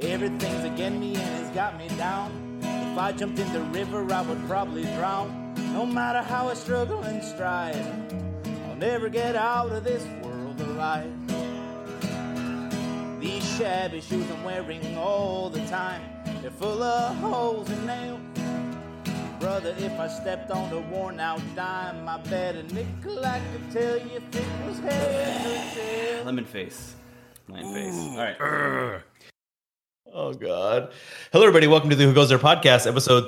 Everything's against me and it's got me down. If I jumped in the river, I would probably drown. No matter how I struggle and strive, I'll never get out of this world alive. These shabby shoes I'm wearing all the time, they're full of holes and nails. Brother, if I stepped on a worn out dime, I bet a nickel I could tell you if it was head or tail. Lemon face. All right. Oh, God. Hello, everybody. Welcome to the Who Goes There podcast, episode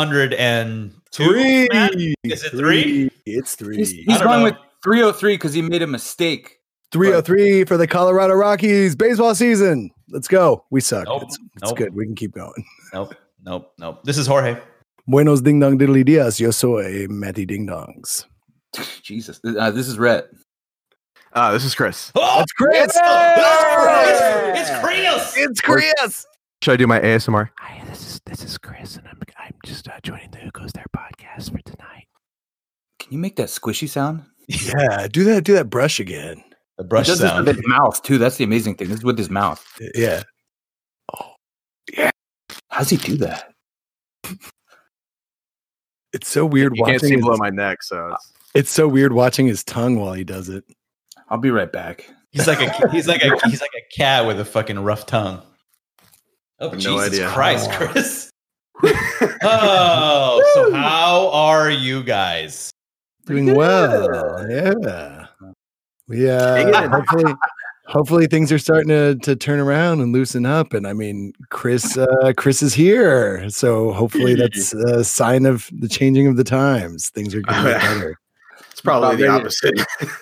302. Matt? Is it 3? It's 3. He's going with 303 because he made a mistake. 303 for the Colorado Rockies baseball season. Let's go. We suck. Nope. It's good. We can keep going. Nope. This is Jorge. Buenos ding dong diddly dias. Yo soy Matty Ding Dongs. Jesus. This is Rhett. This is Chris. Oh, That's Chris. It's Chris. Should I do my ASMR? Hi, this is Chris, and I'm just joining the Who Goes There podcast for tonight. Can you make that squishy sound? Yeah, do that brush again. The brush He does sound. this with his mouth too. That's the amazing thing. This is with his mouth. Yeah. How's he do that? It's so weird You can't see watching below my neck, so it's so weird watching his tongue while he does it. I'll be right back. He's like a cat with a fucking rough tongue. Oh, no Jesus idea. Christ, Chris. Oh, so how are you guys? Doing well. Yeah. We hopefully things are starting to turn around and loosen up. And I mean, Chris is here. So hopefully that's a sign of the changing of the times. Things are getting better. it's probably the opposite.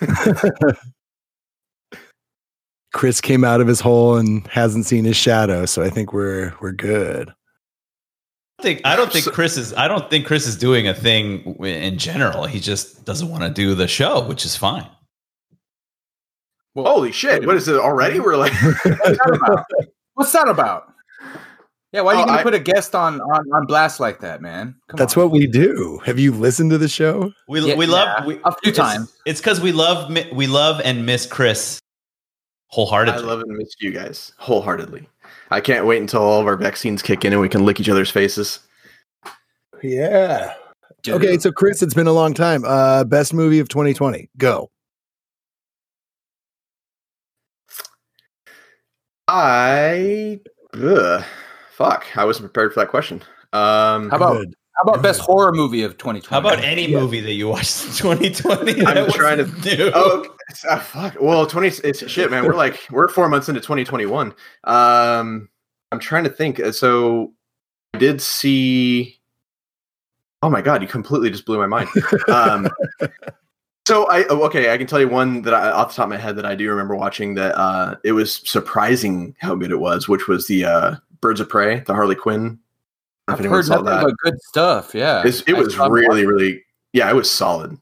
Chris came out of his hole and hasn't seen his shadow. So I think we're good. I don't think Chris is doing a thing in general. He just doesn't want to do the show, which is fine. Well, Holy shit! What is it already? We're like, what's that about? Yeah, why are you going to put a guest on blast like that, man? That's what we do. Have you listened to the show? We love a few times. It's because we love and miss Chris wholeheartedly. I love and miss you guys wholeheartedly. I can't wait until all of our vaccines kick in and we can lick each other's faces. Yeah. Dude. Okay, so Chris, it's been a long time. Best movie of 2020. Go. I wasn't prepared for that question. How about best horror movie of 2020? How about any movie that you watched in 2020? I'm trying to do. Oh, fuck. Well, it's shit, man. We're 4 months into 2021. I'm trying to think. So I did see. Oh my God! You completely just blew my mind. So I can tell you one that off the top of my head that I do remember watching that it was surprising how good it was, which was the Birds of Prey, the Harley Quinn. I've heard nothing but good stuff. Yeah, it was really, really, it was solid.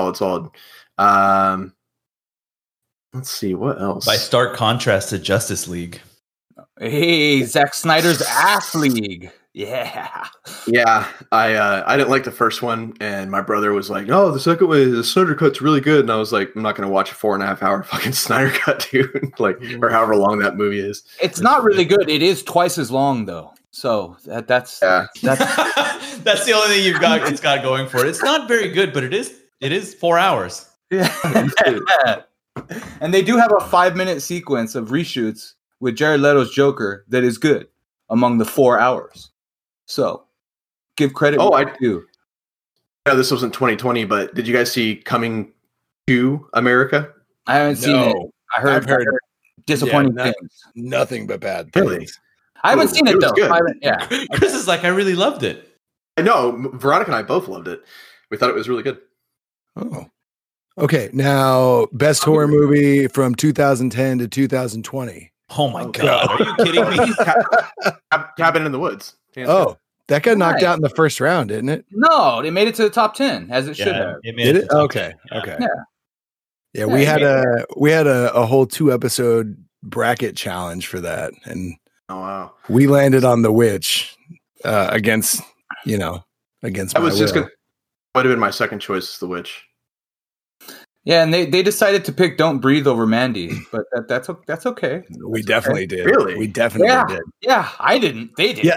Let's see what else. By stark contrast to Justice League. Hey, Zack Snyder's Ass League. Yeah. I didn't like the first one, and my brother was like, "Oh, the second one, the Snyder Cut's really good," and I was like, "I'm not going to watch a 4.5 hour fucking Snyder Cut, dude." Or however long that movie is. It's not really good. It is twice as long, though. So that's that's the only thing you've got. It's got going for it. It's not very good, but it is 4 hours. Yeah. And they do have a 5-minute sequence of reshoots with Jared Leto's Joker that is good among the 4 hours. So, give credit. I do. Yeah, this wasn't 2020, but did you guys see Coming to America? I haven't seen it. I've heard disappointing things. Nothing but bad Really? things. I haven't seen it though. Good. Chris is like, I really loved it. I know. Veronica and I both loved it. We thought it was really good. Oh. Okay, now best horror movie from 2010 to 2020. Oh my God! Are you kidding me? Cabin in the Woods. Oh, that got knocked out in the first round, didn't it? No, they made it to the top 10 as it should have. Did it? Okay. Yeah, we had a whole 2-episode bracket challenge for that, and oh wow, we landed on The Witch against. I was just gonna. Would have been my second choice, is The Witch. Yeah, and they decided to pick "Don't Breathe" over Mandy, but that's okay. We definitely did. Really? We definitely did. Yeah, I didn't. They did. Yeah,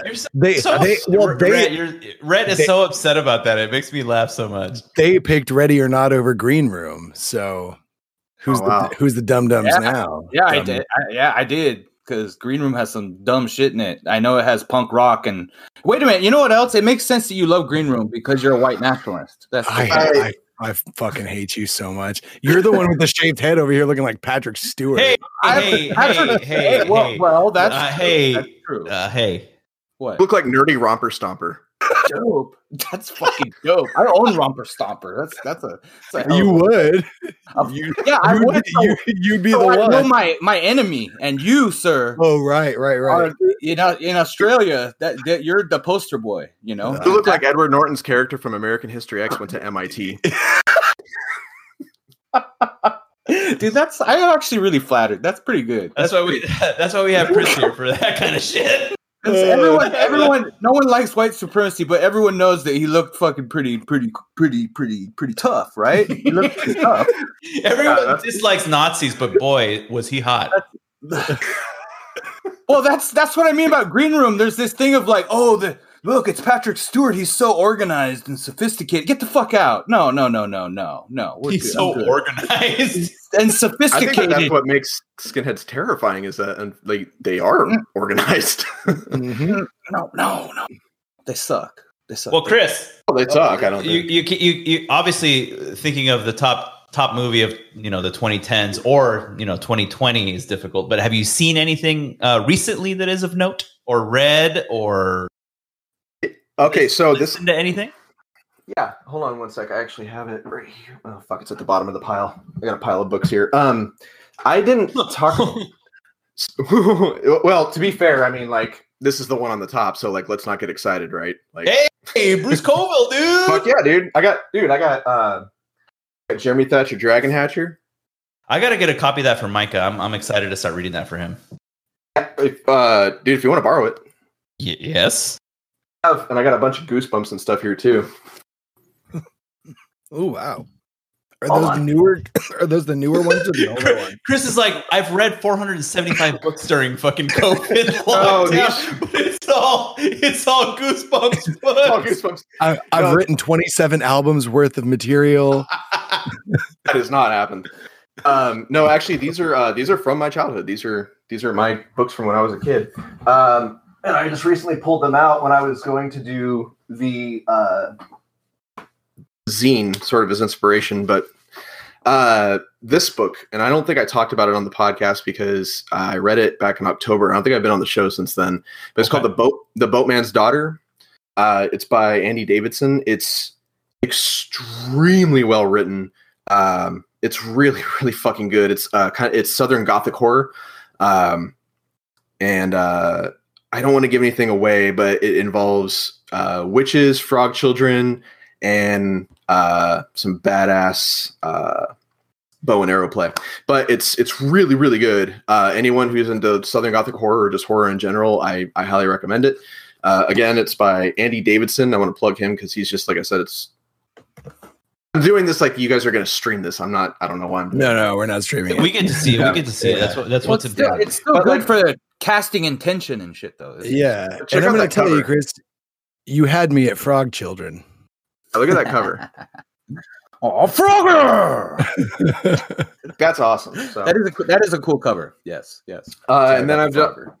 Red is so upset about that. It makes me laugh so much. They picked Ready or Not over Green Room. So who's the dum dums now? Yeah, I did. I did. Because Green Room has some dumb shit in it. I know it has punk rock and wait a minute. You know what else? It makes sense that you love Green Room because you're a white nationalist. That's I fucking hate you so much. You're the one with the shaved head over here looking like Patrick Stewart. Hey, well, that's true. Hey, What? Look like Nerdy Romper Stomper. Dope. That's fucking dope. I own Romper Stomper. That's a You would. I would. You'd be So the I one. know my enemy and you, sir. Oh, right. Are, in Australia, that you're the poster boy. You know. You look like Edward Norton's character from American History X went to MIT. Dude, I'm actually really flattered. That's pretty good. that's why we have Chris here for that kind of shit. Everyone, no one likes white supremacy, but everyone knows that he looked fucking pretty tough, right? He looked pretty tough. Everyone dislikes Nazis, but boy, was he hot. Well, that's what I mean about Green Room. There's this thing of like, look, it's Patrick Stewart. He's so organized and sophisticated. Get the fuck out. No. He's so organized and I sophisticated. think that's what makes skinheads terrifying is that they are organized. Mm-hmm. No. They suck. Well, Chris, Well, they suck. I don't. you obviously thinking of the top movie of the 2010s or 2020 is difficult. But have you seen anything recently that is of note or read or? Okay, so listen to anything? Yeah, hold on one sec. I actually have it right here. Oh fuck, it's at the bottom of the pile. I got a pile of books here. I didn't talk. Well, to be fair, I mean, like this is the one on the top, so like let's not get excited, right? Like, hey, Bruce Colville, dude. Fuck yeah, dude. I got Jeremy Thatcher, Dragon Hatcher. I gotta get a copy of that for Micah. I'm excited to start reading that for him. Dude, if you want to borrow it, yes. And I got a bunch of Goosebumps and stuff here too. Oh wow! Are those the newer? Are those the newer ones or the older ones? Chris is like, I've read 475 books during fucking COVID. But it's all Goosebumps books. All Goosebumps. I've written 27 albums worth of material. That has not happened. No, actually, these are from my childhood. These are my books from when I was a kid. And I just recently pulled them out when I was going to do the zine sort of as inspiration. But this book, and I don't think I talked about it on the podcast because I read it back in October. I don't think I've been on the show since then. But it's called The Boatman's Daughter. It's by Andy Davidson. It's extremely well written. It's really, really fucking good. It's it's Southern Gothic horror. And I don't want to give anything away, but it involves witches, frog children, and some badass bow and arrow play. But it's really, really good. Anyone who's into Southern Gothic horror or just horror in general, I highly recommend it. Again, it's by Andy Davidson. I want to plug him because he's just, like I said, I'm doing this like you guys are going to stream this. I don't know why I'm doing No, we're not streaming it. We get to see it. We get to see it. That's what's important. It's still good for the casting intention and shit, though. Yeah. Check And I'm out going to that tell cover. you, Chris, you had me at Frog Children. Look at that cover. Oh, Frogger! That's awesome. So. That is a cool cover. Yes. And then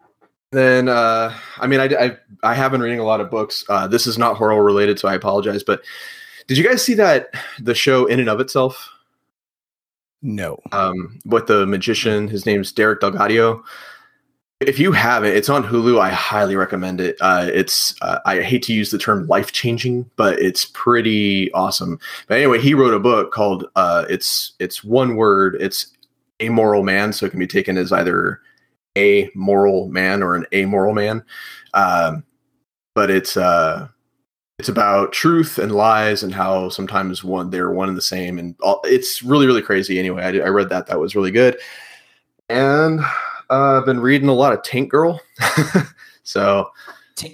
I have been reading a lot of books. This is not horror related, so I apologize. But did you guys see the show In and of Itself? No. With the magician, his name's Derek Delgadio. If you haven't, it's on Hulu. I highly recommend it. I hate to use the term life changing, but it's pretty awesome. But anyway, he wrote a book called it's one word. It's Amoral Man, so it can be taken as either a moral man or an amoral man. But it's about truth and lies and how sometimes they're one and the same, and it's really, really crazy. Anyway, I read that was really good, and I've been reading a lot of Taint Girl. So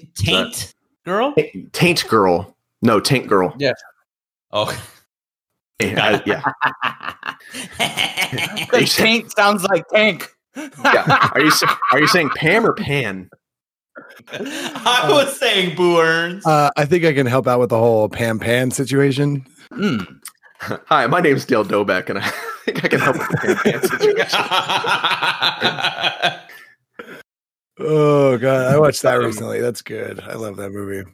Taint Girl? Taint Girl. No, Taint Girl. Yeah. Oh, Yeah. Tank sounds like Tank. Yeah. Are you saying Pam or Pan? I was saying Boo Earns. I think I can help out with the whole Pam Pan situation. Hi, my name's Dale Dobeck, and I think I can help with the Pam Pan situation. Oh god, I watched that recently. That's good. I love that movie.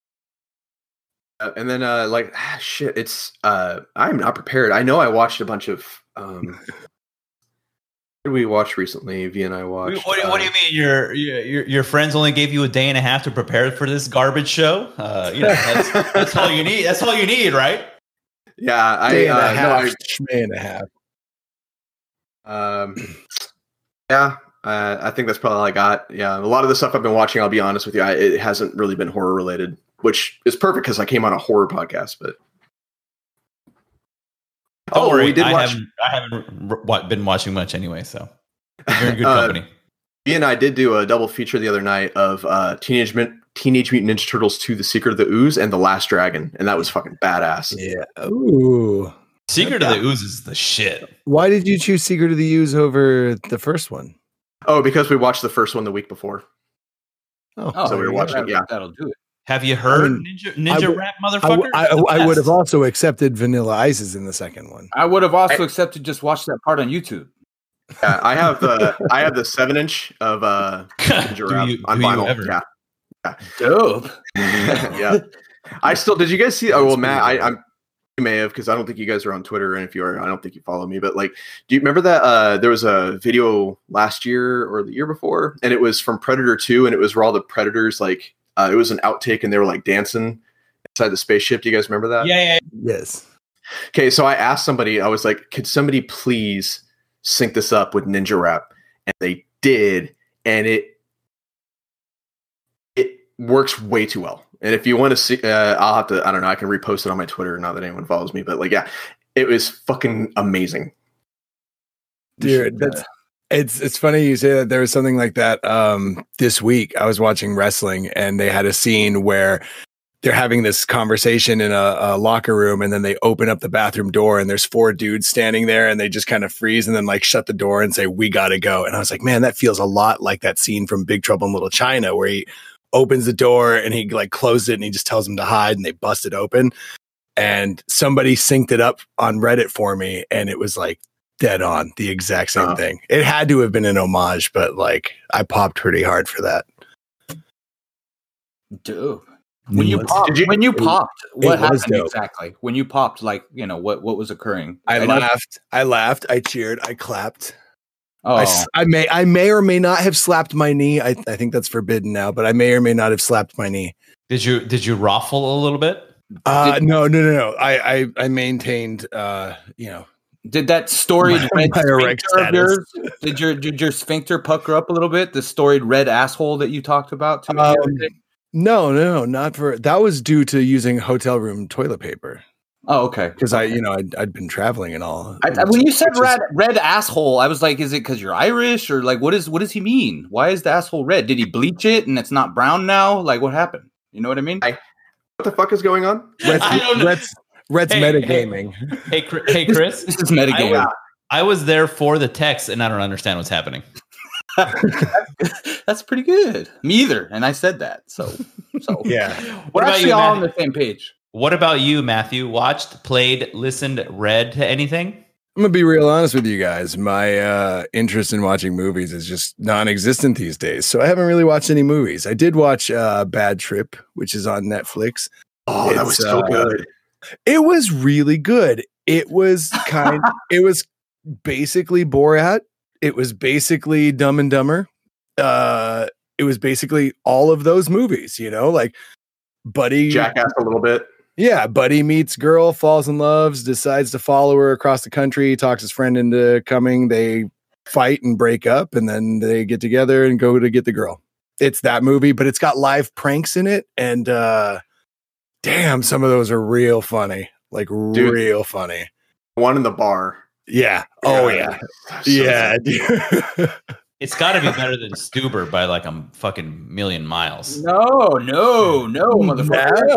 And then shit, it's I'm not prepared. I know I watched a bunch of what did we watch recently? V and I watched. What do you mean? Your friends only gave you a day and a half to prepare for this garbage show? That's all you need. That's all you need, right? Yeah, Day and a half. Yeah, I think that's probably all I got. Yeah, a lot of the stuff I've been watching, I'll be honest with you, it hasn't really been horror related, which is perfect because I came on a horror podcast. But Don't worry, we did I watch. haven't been watching much anyway, so you're in good company. Me and I did do a double feature the other night of Teenage Mutant Ninja Turtles 2: The Secret of the Ooze and The Last Dragon, and that was fucking badass. Yeah. Ooh. Secret of the Ooze is the shit. Why did you choose Secret of the Ooze over the first one? Oh, because we watched the first one the week before. Oh, So we were watching. Yeah, that'll do it. Have you heard Ninja Rap, motherfucker? I would have also accepted Vanilla Ices in the second one. I would have also accepted just watch that part on YouTube. yeah. I have the 7-inch of Ninja Rap on vinyl. Yeah, Dope. yeah. I still. Did you guys see? Oh well, Matt. You may have, because I don't think you guys are on Twitter, and if you are, I don't think you follow me. But like, do you remember that there was a video last year or the year before, and it was from Predator 2, and it was where all the Predators like it was an outtake, and they were like dancing inside the spaceship. Do you guys remember that? Yeah. Yes. Okay, so I asked somebody. I was like, could somebody please sync this up with Ninja Rap? And they did, and it works way too well. And if you want to see, I'll have to, I don't know, I can repost it on my Twitter, not that anyone follows me, but like, yeah, it was fucking amazing. Dude, it's funny you say that. There was something like that this week. I was watching wrestling, and they had a scene where they're having this conversation in a locker room, and then they open up the bathroom door, and there's 4 dudes standing there, and they just kind of freeze and then like shut the door and say, "We gotta go." And I was like, man, that feels a lot like that scene from Big Trouble in Little China where he opens the door and he like closed it and he just tells them to hide, and they bust it open. And somebody synced it up on Reddit for me, and it was like dead on the exact same thing. It had to have been an homage, but like I popped pretty hard for that. Dope. When you popped, what happened exactly? When you popped, like, you know, what was occurring? I laughed, I cheered, I clapped. Oh, I may or may not have slapped my knee. I think that's forbidden now, but I may or may not have slapped my knee. Did you ruffle a little bit? No. I maintained. Did that storied red erect sphincter of yours? Did your sphincter pucker up a little bit? The storied red asshole that you talked about too. No, not for that. Was due to using hotel room toilet paper. Oh, okay. Because I'd been traveling and all. When you said red asshole, I was like, is it because you're Irish, or like what does he mean? Why is the asshole red? Did he bleach it and it's not brown now? Like what happened? You know what I mean? What the fuck is going on? Red's metagaming. Hey, Chris. This is metagaming. I was there for the text, and I don't understand what's happening. That's pretty good. Me either, and I said that. So yeah. We're actually all on the same page. What about you, Matthew? Watched, played, listened, read anything? I'm gonna be real honest with you guys. My interest in watching movies is just non-existent these days. So I haven't really watched any movies. I did watch Bad Trip, which is on Netflix. Oh, that was so good. It was really good. It was it was basically Borat. It was basically Dumb and Dumber. It was basically all of those movies, you know, like Buddy. Jackass a little bit. Yeah, Buddy meets girl, falls in love, decides to follow her across the country, talks his friend into coming. They fight and break up, and then they get together and go to get the girl. It's that movie, but it's got live pranks in it, and damn, some of those are real funny. Like real funny. One in the bar. Yeah. Oh yeah. So yeah. It's got to be better than Stuber by like a fucking million miles. No, motherfucker.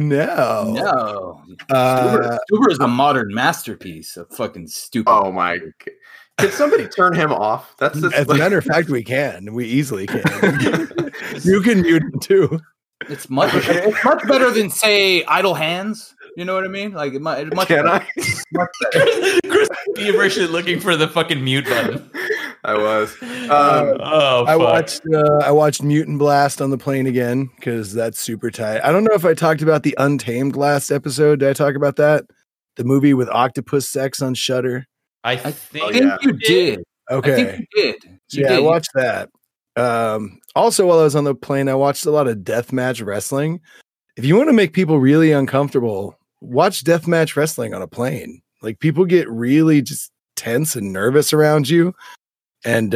No. Stuber is a modern masterpiece of fucking stupid. Oh my! Could somebody turn him off? That's As a matter of fact, we can. We easily can. You can mute him too. It's much better than say Idle Hands. You know what I mean? Like much Can I? much better. Chris, feverish looking for the fucking mute button. I was. Oh, fuck. I watched Mutant Blast on the plane again because that's super tight. I don't know if I talked about the Untamed last episode. Did I talk about that? The movie with octopus sex on Shudder. I I think think you did. Okay. I think you did. I watched that. Also, while I was on the plane, I watched a lot of deathmatch wrestling. If you want to make people really uncomfortable, watch deathmatch wrestling on a plane. Like people get really just tense and nervous around you. And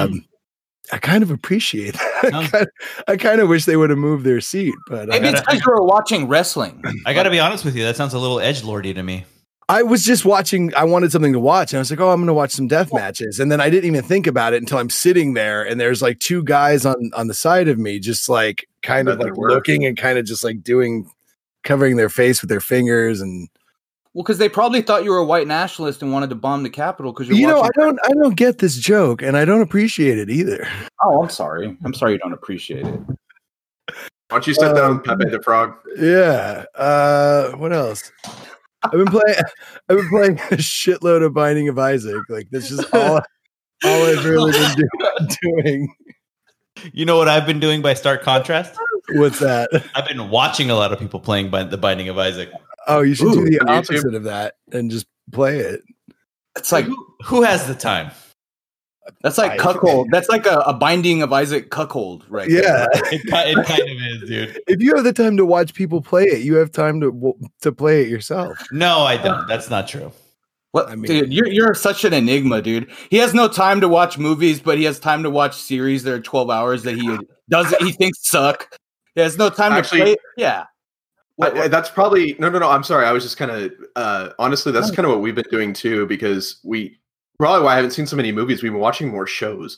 I kind of appreciate that. I kind of wish they would have moved their seat, but Maybe it's because you were watching wrestling. I got to be honest with you. That sounds a little edgelordy to me. I was just watching. I wanted something to watch, and I was like, "Oh, I'm going to watch some death matches." And then I didn't even think about it until I'm sitting there, and there's like two guys on the side of me, just like kind of like looking and kind of just like covering their face with their fingers. And Well, because they probably thought you were a white nationalist and wanted to bomb the Capitol. Because I don't get this joke, and I don't appreciate it either. Oh, I'm sorry. I'm sorry you don't appreciate it. Why don't you sit down, Pepe the Frog? Yeah. What else? I've been playing a shitload of Binding of Isaac. Like that's just all I've really been doing. You know what I've been doing by stark contrast? What's that? I've been watching a lot of people playing The Binding of Isaac. Oh, you should do the on opposite YouTube? of that and just play it. It's like Who has the time? that's like cuckold. That's like a Binding of Isaac cuckold, right? Yeah. It kind of is, dude. If you have the time to watch people play it, you have time to play it yourself. No, I don't. That's not true. What, I mean- dude? You're such an enigma, dude. He has no time to watch movies, but he has time to watch series that are 12 hours that he thinks suck. He has no time Actually- to play. Yeah. That's probably no. I'm sorry. I was just kind of honestly, that's kind of what we've been doing too, because probably why I haven't seen so many movies. We've been watching more shows,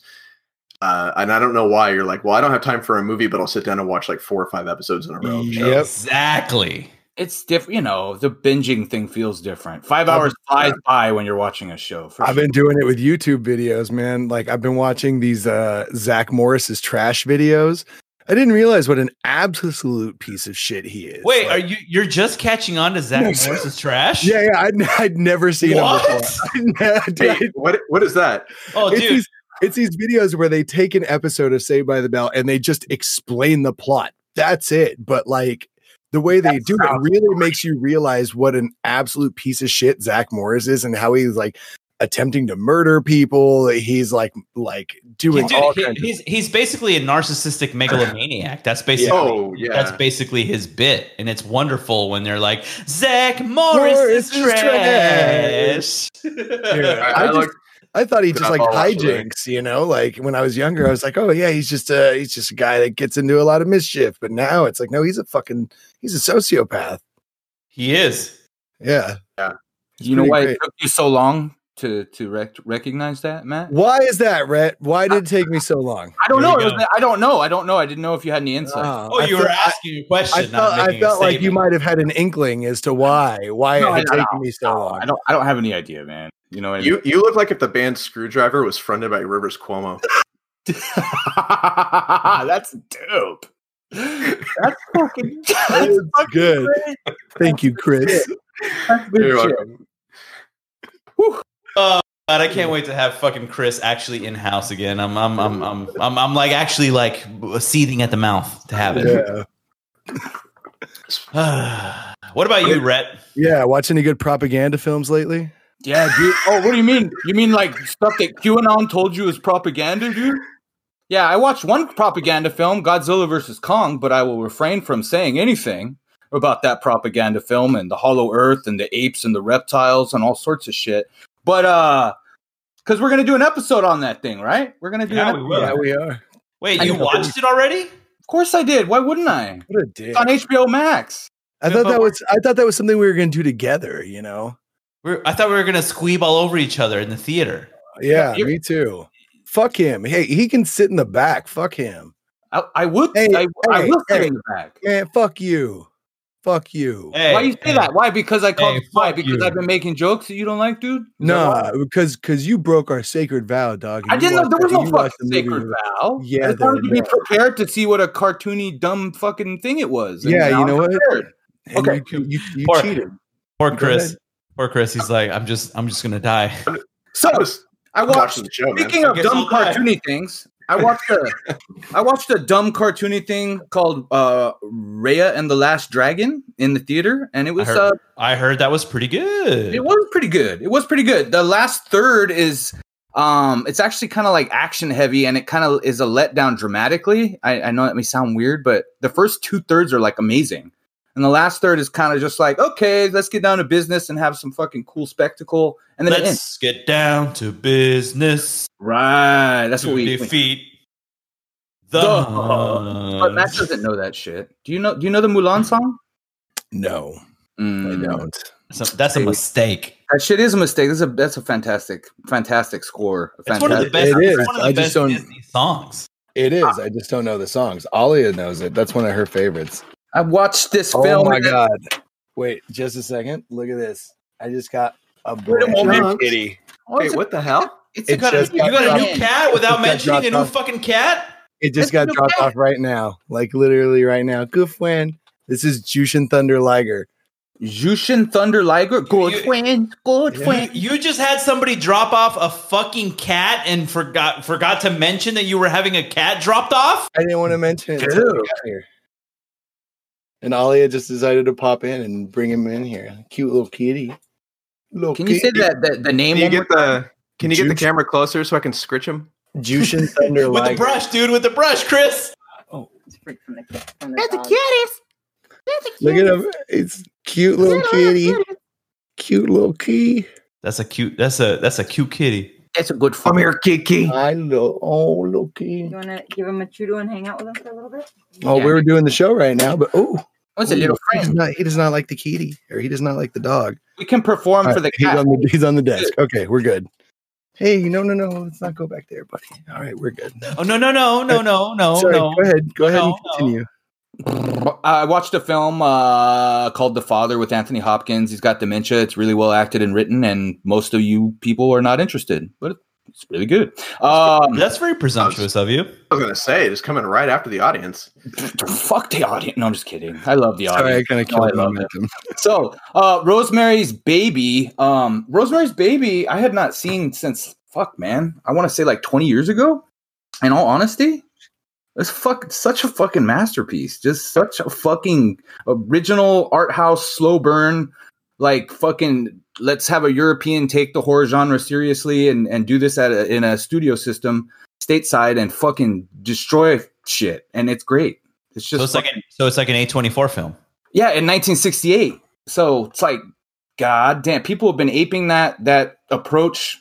and I don't know why. You're like, well, I don't have time for a movie, but I'll sit down and watch like 4 or 5 episodes in a row. Yep. Exactly. It's different. You know, the binging thing feels different. 5 hours flies by when you're watching a show. I've been doing it with YouTube videos, man. Like I've been watching these Zach Morris's trash videos. I didn't realize what an absolute piece of shit he is. Wait, Like, you're just catching on to Zach Morris's trash? Yeah, I'd never seen What? him before. Hey, what is that? Oh, dude. It's these videos where they take an episode of Saved by the Bell and they just explain the plot. That's it. But like the way they do it really makes you realize what an absolute piece of shit Zach Morris is and how he's like attempting to murder people. He's like doing all kinds of he's basically a narcissistic megalomaniac. That's basically Oh, yeah. That's basically his bit, and it's wonderful when they're like, "Zach Morris is trash." Yeah, I thought he just like I'll watch it. hijinks, you know, like when I was younger, I was like, oh yeah, he's just a guy that gets into a lot of mischief. But now it's like, no, he's a sociopath. He is. Yeah. You know why pretty it took you so long to recognize that, Matt? Why is that, Rhett? Why did it take me so long? I don't There know. you go. I don't know. I didn't know if you had any insight. Oh, you were asking a question. I felt like you might have had an inkling as to why No, it had no, taken me so long. I don't have any idea, man. You know what I mean? You look like if the band Screwdriver was fronted by Rivers Cuomo. That's dope. That's fucking That's good. Thank you, Chris. That's good You're shit. welcome. God, I can't wait to have fucking Chris actually in house again. I'm like actually like seething at the mouth to have it. Yeah. What about you, Rhett? Yeah. Watch any good propaganda films lately? Yeah, dude. Oh, what do you mean? You mean like stuff that QAnon told you is propaganda, dude? Yeah, I watched one propaganda film, Godzilla vs. Kong, but I will refrain from saying anything about that propaganda film and the Hollow Earth and the apes and the reptiles and all sorts of shit. But because we're gonna do an episode on that thing, right? We're gonna do. Yeah, an we episode. will. Yeah, we are. Wait, I you know. watched it already? Of course I did. Why wouldn't I? What a dick. It's on HBO Max. I thought that was something we were going to do together, you know? I thought we were gonna squeeb all over each other in the theater. Yeah, Yeah, me too. Fuck him. Hey, he can sit in the back. Fuck him. I would. Hey, I will sit hey. in the back. Man, fuck you. Fuck you. Hey, Why you say that? Why? Because I called. Hey, Why? fuck Because you. I've been making jokes that you don't like, dude. Is that Nah, why? because you broke our sacred vow, dog. I didn't know there was no You watched fucking the movie sacred with- vow. Yeah, I just wanted to be there. prepared to see what a cartoony, dumb fucking thing it was. And Yeah, now you know I'm what? prepared. And Okay. you Poor- cheated. Poor Go Chris. ahead. Poor Chris. He's like, I'm just gonna die. So I watched. watching the show, man. Speaking I of guess dumb I'll die. cartoony things, I watched a dumb cartoony thing called Raya and the Last Dragon in the theater, and it was I heard that was pretty good. it was pretty good. It was pretty good. The last third is it's actually kind of like action heavy, and it kind of is a letdown dramatically. I know that may sound weird, but the first 2/3 are like amazing. And the last third is kind of just like, okay, let's get down to business and have some fucking cool spectacle. And then it ends. Let's get down to business Right. That's what to we defeat the But Matt Huns. doesn't know that shit. Do you know the Mulan song? No, I Mm. don't. That's a mistake. That shit is a mistake. That's a fantastic score. It's one of the Fantastic. best. It is. It's one of I the just best don't- Disney songs. It is. I just don't know the songs. Alia knows it. That's one of her favorites. I watched this Oh film. my god! Wait, just a second. Look at this. I just got a Wait a brand moment. new kitty. Oh, Wait, it's a- what the hell? It's It a good. just You got a new Yeah. cat without It just mentioning a got new dropped fucking cat? It just It's got a new dropped cat. off right now. Like literally right now. Good friend. This is Jushin Thunder Liger. Jushin Thunder Liger. Good You- friend. Good Yeah. friend. You just had somebody drop off a fucking cat and forgot to mention that you were having a cat dropped off? I didn't want to mention it until we got here. And Alia just decided to pop in and bring him in here. Cute little kitty. Little Can you say kitty. that the name? Can you one more get the Can you get the Juice. camera closer so I can scritch him? Jushin Thunder With the Liger. brush, dude, with the brush, Chris. That's a Look at him. It's cute little kitty. Cute little kitty. That's a cute kitty. That's a good Come fun. here, Kiki. Hi, little kitty. You want to give him a chudo and hang out with him for a little bit? Oh, we were doing the show right now, but What's a little he does friend? not. He does not like the kitty, or he does not like the dog. We can perform All for the right, he's cat. he's on the desk. Okay, we're good. Hey, no, let's not go back there, buddy. All right, we're good. Oh no. Sorry, No. go ahead and No. continue. I watched a film called The Father with Anthony Hopkins. He's got dementia. It's really well acted and written, and most of you people are not interested, but it's really good. That's very presumptuous of you. I was gonna say it's coming right after the audience. Fuck the audience. No, I'm just kidding. I love the Sorry, I audience. kind of No, I killed love momentum. So, Rosemary's Baby. Rosemary's Baby, I had not seen since, fuck, man. I want to say like 20 years ago. In all honesty, it's such a fucking masterpiece. Just such a fucking original art house, slow burn. Like fucking, let's have a European take the horror genre seriously and do this in a studio system stateside and fucking destroy shit. And it's great. It's just So it's like an A24 film. yeah, in 1968. So it's like, god damn, people have been aping that approach,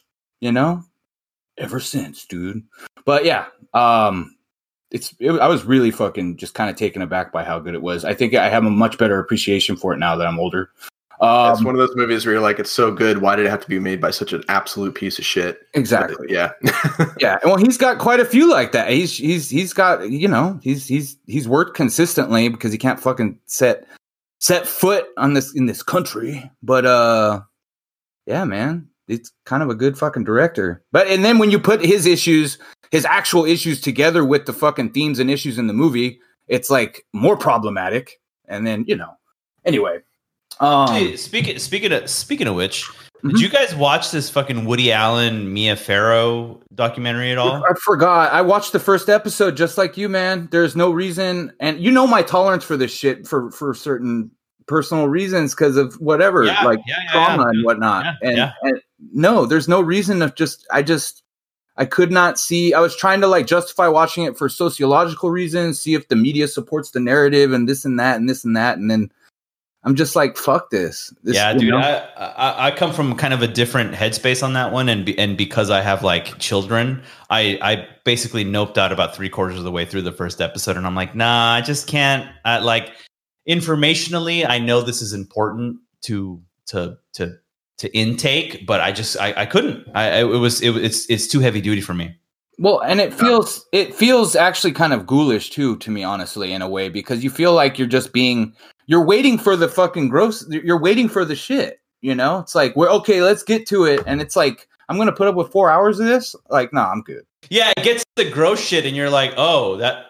ever since, dude. But yeah, I was really fucking just kind of taken aback by how good it was. I think I have a much better appreciation for it now that I'm older. It's one of those movies where you're like, it's so good. Why did it have to be made by such an absolute piece of shit? Exactly. Yeah. Yeah. Well, he's got quite a few like that. He's got, he's worked consistently because he can't fucking set foot on in this country. But yeah, man, it's kind of a good fucking director. And then when you put his actual issues together with the fucking themes and issues in the movie, it's like more problematic. And then, anyway. Hey, speaking of which, did you guys watch this fucking Woody Allen Mia Farrow documentary at all? I forgot. I watched the first episode just like you, man. There's no reason, and my tolerance for this shit for certain personal reasons because of whatever, trauma and whatnot. And no, there's no reason of I could not see. I was trying to like justify watching it for sociological reasons, see if the media supports the narrative and this and that and this and that, and then I'm just like, fuck this. Yeah, dude. I come from kind of a different headspace on that one, and because I have like children, I basically noped out about 3/4 of the way through the first episode, and I'm like, nah, I just can't. Like, informationally, I know this is important to intake, but I couldn't. It's too heavy duty for me. Well, and it feels actually kind of ghoulish too, to me, honestly, in a way, because you feel like you're waiting for the fucking you're waiting for the shit, you know? It's like, we're okay, let's get to it. And it's like, I'm going to put up with 4 hours of this? Like, no, I'm good. Yeah, it gets the gross shit and you're like, that.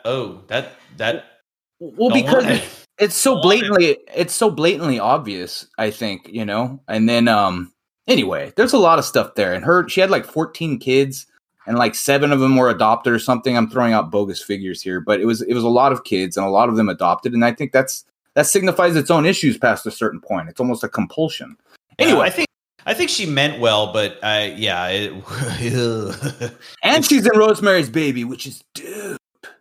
Well, because it's so blatantly obvious, I think, you know? And then, anyway, there's a lot of stuff there. And she had like 14 kids. And like 7 of them were adopted or something. I'm throwing out bogus figures here, but it was a lot of kids and a lot of them adopted. And I think that signifies its own issues past a certain point. It's almost a compulsion. Anyway, I think she meant well, but and she's in Rosemary's Baby, which is dope.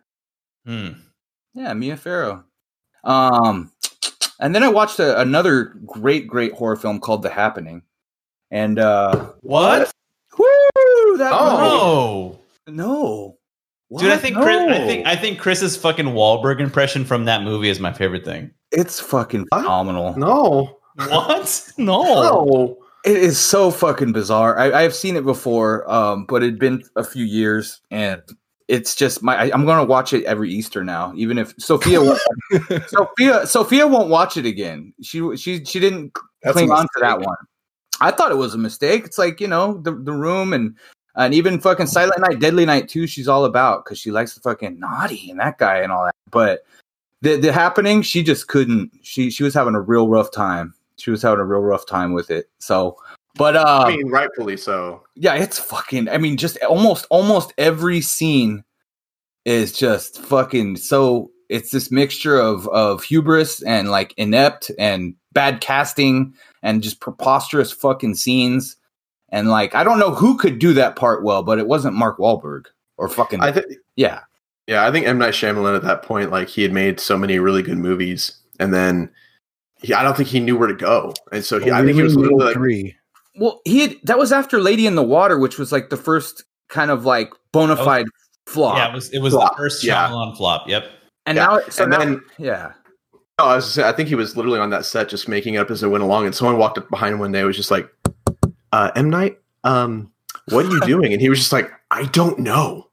Yeah, Mia Farrow. And then I watched another great horror film called The Happening. And what? Woo! No. What? Dude, I think Chris's fucking Wahlberg impression from that movie is my favorite thing. It's fucking phenomenal. No. What? No. It is so fucking bizarre. I've seen it before, but it'd been a few years, and it's just I'm going to watch it every Easter now, even if Sophia won't. Sophia won't watch it again. She didn't cling on to that one. I thought it was a mistake. It's like, you know, the Room and even fucking Silent Night, Deadly Night 2, she's all about because she likes the fucking naughty and that guy and all that. But the Happening, she just couldn't. She was having a real rough time. She was having a real rough time with it. So, but I mean, rightfully so. Yeah, it's fucking. I mean, just almost every scene is just fucking. So it's this mixture of hubris and like inept and bad casting and just preposterous fucking scenes. And like, I don't know who could do that part well, but it wasn't Mark Wahlberg or fucking. Yeah, I think M. Night Shyamalan at that point, like he had made so many really good movies, and then I don't think he knew where to go, and so I think he was literally like 3. Well, that was after Lady in the Water, which was like the first kind of like bona fide flop. Yeah, it was the first Shyamalan flop. Yep. And yeah. now, No, I think he was literally on that set just making it up as it went along, and someone walked up behind him one day and was just like, M. Night, what are you doing? And he was just like, I don't know.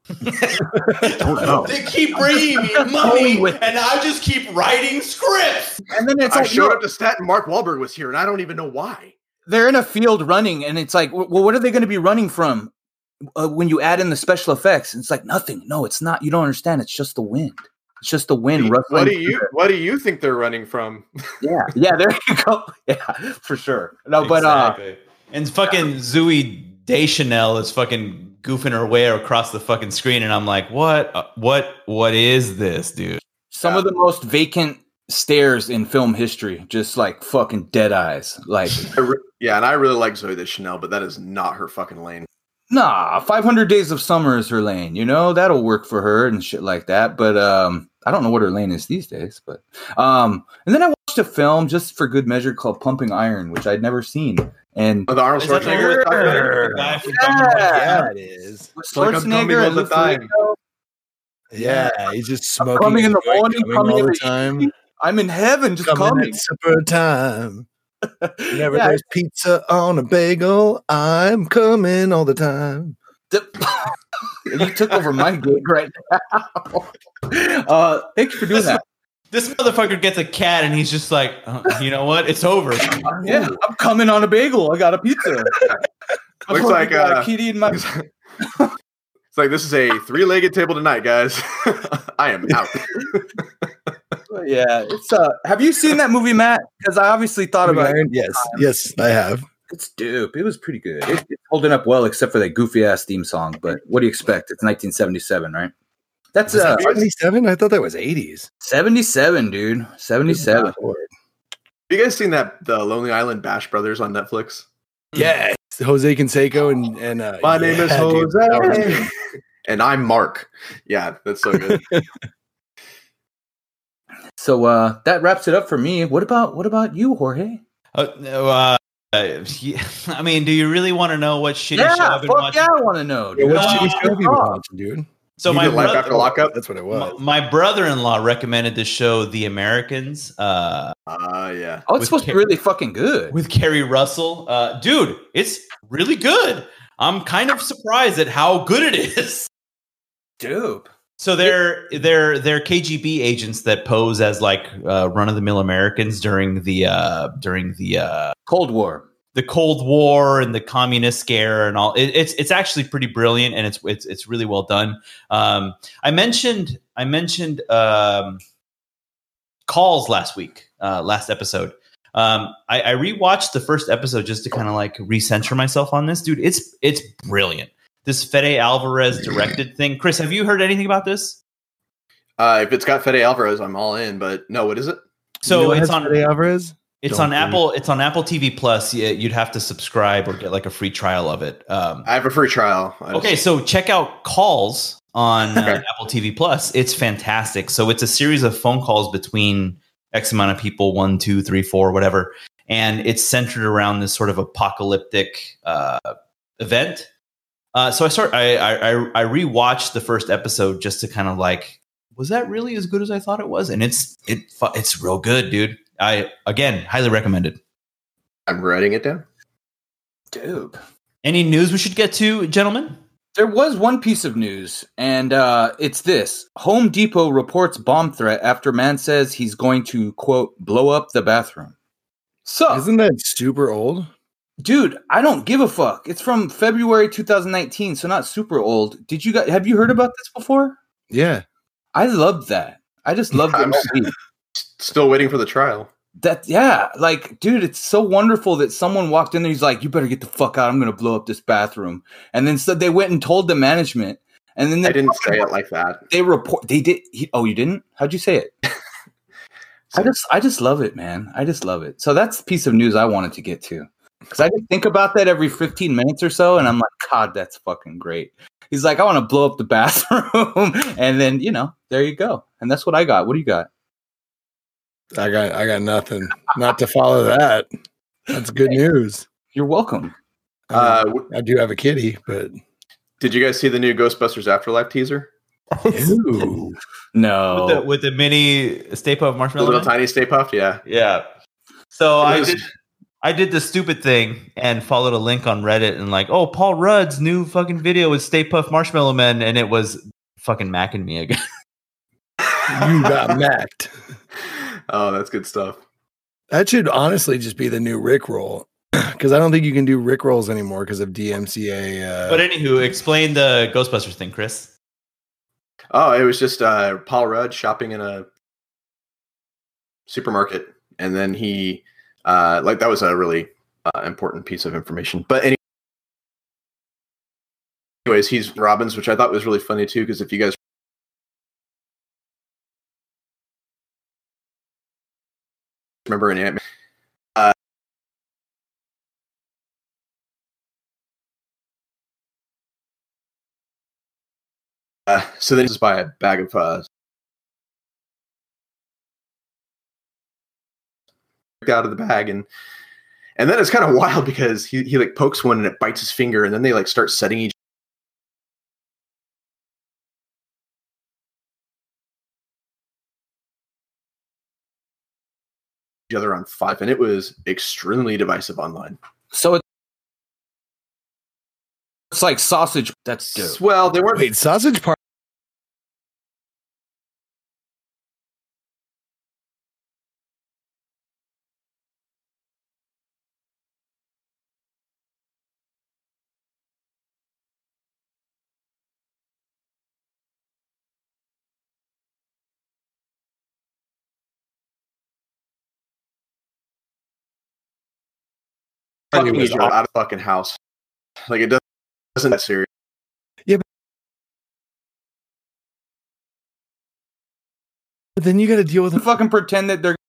They keep bringing me money, and I just keep writing scripts. And then I showed up to set, and Mark Wahlberg was here, and I don't even know why. They're in a field running, and it's like, well, what are they going to be running from when you add in the special effects? It's like nothing. No, it's not. You don't understand. It's just the wind. It's just the wind rustling. What do you think they're running from? Yeah, there you go. Yeah, for sure. No, exactly. And fucking Zooey Deschanel is fucking goofing her way across the fucking screen, and I'm like, what is this, dude? Some of the most vacant stares in film history, just like fucking dead eyes. Like, and I really like Zooey Deschanel, but that is not her fucking lane. Nah, 500 Days of Summer is her lane. You know, that'll work for her and shit like that. But I don't know what her lane is these days. But and then I watched a film just for good measure called Pumping Iron, which I'd never seen. And the Arnold Schwarzenegger. Yeah, it is. Schwarzenegger and Luke Ferrigno. Yeah, he's just smoking. Coming in the morning, coming all in the time. I'm in heaven, just coming. At supper time. Whenever there's pizza on a bagel, I'm coming all the time. You took over my gig right now. Thanks for doing that. This motherfucker gets a cat and he's just like, you know what? It's over. Yeah, I'm coming on a bagel. I got a pizza. Looks like a kitty in my. It's like, this is a 3-legged table tonight, guys. I am out. Yeah, it's have you seen that movie, Matt? Because I obviously thought about it. Yes, I have. It's dope. It was pretty good. It's holding up well, except for that goofy ass theme song. But what do you expect? It's 1977, right? That's 77. I thought that was 80s. 77, dude. 77. Have you guys seen the Lonely Island Bash Brothers on Netflix? Yeah, Jose Canseco and my name is Jose, and I'm Mark. Yeah, that's so good. So that wraps it up for me. What about you, Jorge? I mean, do you really want to know what shitty show I've been watching? Yeah, I want to know. Dude. What shitty show have you been watching, dude? So my Life After Lockup. That's what it was. My brother-in-law recommended the show The Americans. Yeah. Oh, it's supposed to be really fucking good. With Kerry Russell. Dude, it's really good. I'm kind of surprised at how good it is. Dope. So they're KGB agents that pose as like run of the mill Americans during the Cold War. The Cold War and the communist scare and all. It's actually pretty brilliant, and it's really well done. I mentioned Calls last week, last episode. I rewatched the first episode just to kind of like recenter myself on this, dude. It's brilliant. This Fede Alvarez directed thing. Chris, have you heard anything about this? If it's got Fede Alvarez, I'm all in. But no, what is it? So it's on Fede Alvarez. It's on Apple. It's on Apple TV Plus. You'd have to subscribe or get like a free trial of it. I have a free trial. Okay, so check out Calls on Apple TV Plus. It's fantastic. So it's a series of phone calls between X amount of people, 1, 2, 3, 4, whatever, and it's centered around this sort of apocalyptic event. So I rewatched the first episode just to kind of like, was that really as good as I thought it was? And it's real good, dude. I again highly recommend it. I'm writing it down. Dope. Any news we should get to, gentlemen? There was one piece of news, and it's this. Home Depot reports bomb threat after man says he's going to, quote, blow up the bathroom. So, isn't that super old? Dude, I don't give a fuck. It's from February 2019, so not super old. Have you heard about this before? Yeah. I loved that. I just loved it. Still waiting for the trial. Dude, it's so wonderful that someone walked in there. He's like, you better get the fuck out. I'm going to blow up this bathroom. And then so they went and told the management. And then I didn't say it like that. They did. You didn't? How'd you say it? I just love it, man. I just love it. So that's the piece of news I wanted to get to. Because I just think about that every 15 minutes or so. And I'm like, God, that's fucking great. He's like, I want to blow up the bathroom. And then, there you go. And that's what I got. What do you got? I got nothing. Not to follow that. That's good news. You're welcome. I do have a kitty, but did you guys see the new Ghostbusters Afterlife teaser? Ew. No. With the mini Stay Puft Marshmallow, the little tiny Stay Puft, yeah. So I did the stupid thing and followed a link on Reddit and like, oh, Paul Rudd's new fucking video with Stay Puft Marshmallow Men, and it was fucking macking me again. You got macked. Oh, that's good stuff. That should honestly just be the new Rickroll, because I don't think you can do Rickrolls anymore because of DMCA. But anywho, explain the Ghostbusters thing, Chris. Oh, it was just Paul Rudd shopping in a supermarket, and then he that was a really important piece of information. But anyways, he's Robbins, which I thought was really funny too, because if you guys remember in Ant-Man, so then just buy a bag of out of the bag, and then it's kind of wild because he like pokes one and it bites his finger, and then they like start setting each other on fire, and it was extremely divisive online. So it's like sausage. That's dope. Well, they weren't. Wait, sausage party. Fucking each other out of the fucking house. Like it doesn't that serious. Yeah, but then you got to deal with them. Fucking pretend that they're.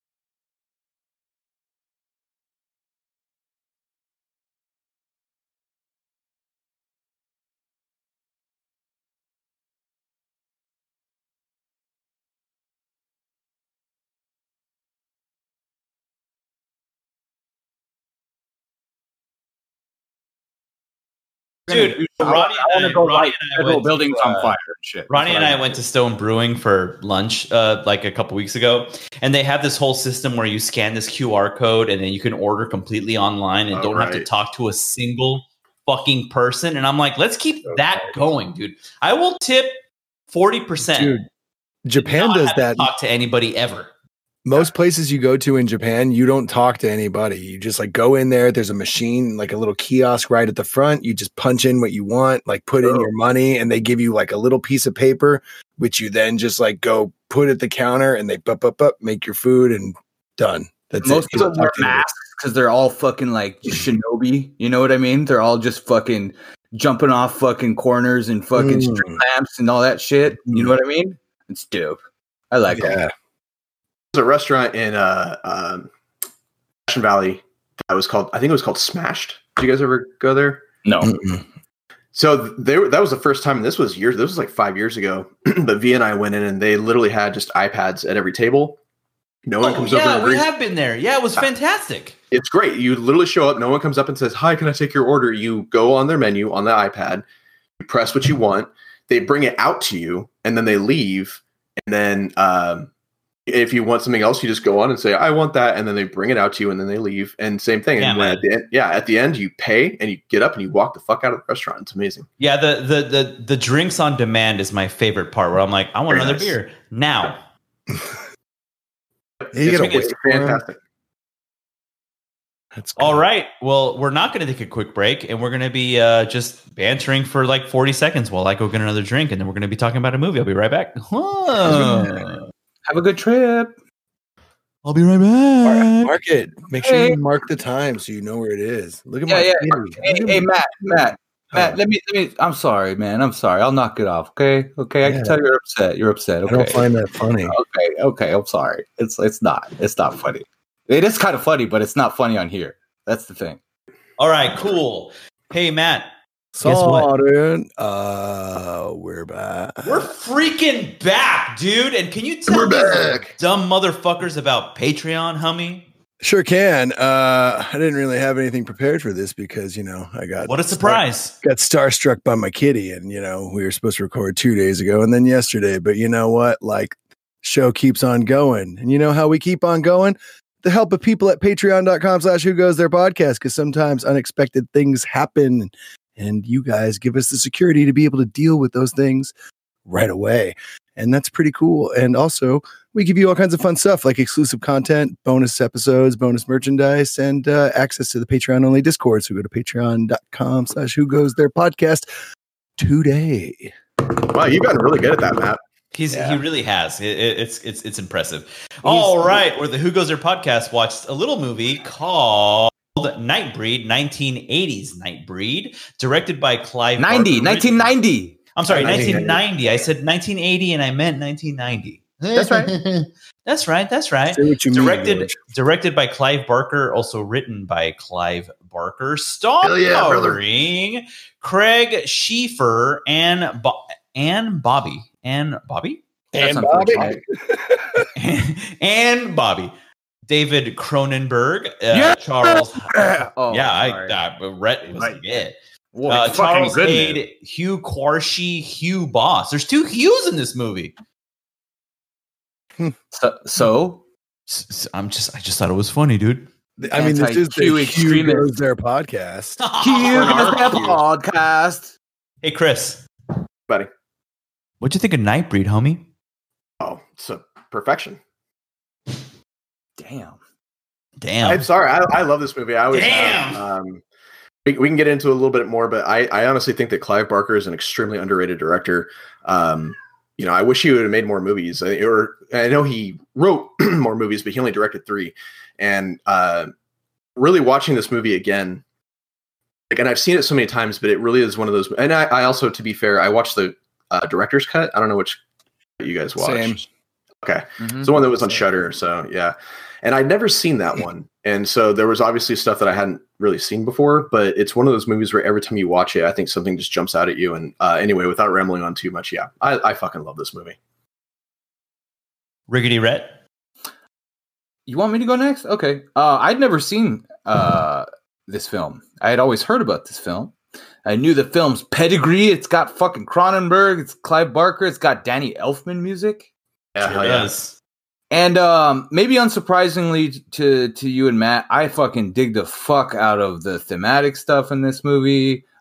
Dude, Ronnie and I buildings on fire and shit. Ronnie and I went to Stone Brewing for lunch like a couple weeks ago, and they have this whole system where you scan this QR code and then you can order completely online and don't have to talk to a single fucking person. And I'm like, let's keep that going, dude. I will tip 40%. Dude, Japan not does have to that. talk to anybody ever. Most places you go to in Japan, you don't talk to anybody. You just like go in there. There's a machine, like a little kiosk right at the front. You just punch in what you want, like put in your money, and they give you like a little piece of paper, which you then just like go put at the counter, and they make your food and done. That's Most it. people wear masks because they're all fucking like shinobi. You know what I mean? They're all just fucking jumping off fucking corners and fucking street lamps and all that shit. You know what I mean? It's dope. I like it. There's a restaurant in Fashion Valley that was called, I think it was called Smashed. Did you guys ever go there? No. So that was the first time, and this was like 5 years ago. But V and I went in, and they literally had just iPads at every table. No one comes over. Yeah, we have been there. Yeah, it was fantastic. It's great. You literally show up. No one comes up and says, "Hi, can I take your order?" You go on their menu on the iPad. You press what you want. They bring it out to you, and then they leave. And then if you want something else, you just go on and say, "I want that," and then they bring it out to you, and then they leave. And same thing. Yeah, and at the end, you pay and you get up and you walk the fuck out of the restaurant. It's amazing. Yeah, the drinks on demand is my favorite part. Where I'm like, I want another beer now. It's fantastic. That's cool. All right. Well, we're not going to take a quick break, and we're going to be just bantering for like 40 seconds while I go get another drink, and then we're going to be talking about a movie. I'll be right back. Have a good trip. I'll be right back. Mark it. Make sure you mark the time so you know where it is. Look at my Hey, Matt. Let me. I'm sorry, man. I'm sorry. I'll knock it off. Okay. I can tell you're upset. You're upset. Okay. I don't find that funny. Okay. I'm sorry. It's not funny. It is kind of funny, but it's not funny on here. That's the thing. All right. Cool. Hey, Matt. Guess what? Dude. We're back. We're freaking back, dude. And can you tell these dumb motherfuckers about Patreon, homie? Sure can. I didn't really have anything prepared for this because, I got... What a surprise. Got starstruck by my kitty, and, we were supposed to record 2 days ago and then yesterday. But you know what? Like, show keeps on going. And you know how we keep on going? The help of people at patreon.com/whogoestherepodcast, because sometimes unexpected things happen, and you guys give us the security to be able to deal with those things right away. And that's pretty cool. And also, we give you all kinds of fun stuff like exclusive content, bonus episodes, bonus merchandise, and access to the Patreon only Discord. So go to patreon.com/whogoestherepodcast today. Wow, you've gotten really good at that, Matt. He really has. It's impressive. All right, where the Who Goes There podcast watched a little movie called Nightbreed, 1980s Nightbreed, directed by Clive Barker. 1990. I'm sorry, 1990. I said 1980 and I meant 1990. That's right. That's right. Say what you mean, directed by Clive Barker, also written by Clive Barker, starring Craig Schieffer and Bobby. And Bobby? And Bobby. David Cronenberg. Charles. Rhett was it. Charles Haid, Hugh Quarshie, Hugh Boss. There's 2 Hughs in this movie. So? I just thought it was funny, dude. I mean, this is the Hugh Goes There podcast. Hugh Goes There podcast. Hey, Chris. Buddy. What'd you think of Nightbreed, homie? Oh, it's a perfection. Damn. I'm sorry. I love this movie. I always have. We can get into a little bit more, but I honestly think that Clive Barker is an extremely underrated director. I wish he would have made more movies. I know he wrote more movies, but he only directed 3. And really watching this movie again, and I've seen it so many times, but it really is one of those. And I also, to be fair, I watched the director's cut. I don't know which you guys watched. Same. Okay. It's the one that was on Shudder. So yeah. And I'd never seen that one. And so there was obviously stuff that I hadn't really seen before, but it's one of those movies where every time you watch it, I think something just jumps out at you. And anyway, without rambling on too much, yeah, I fucking love this movie. Riggedy Rhett. You want me to go next? Okay. I'd never seen this film. I had always heard about this film. I knew the film's pedigree. It's got fucking Cronenberg. It's Clive Barker. It's got Danny Elfman music. Yeah, It does. And maybe unsurprisingly to you and Matt, I fucking dig the fuck out of the thematic stuff in this movie.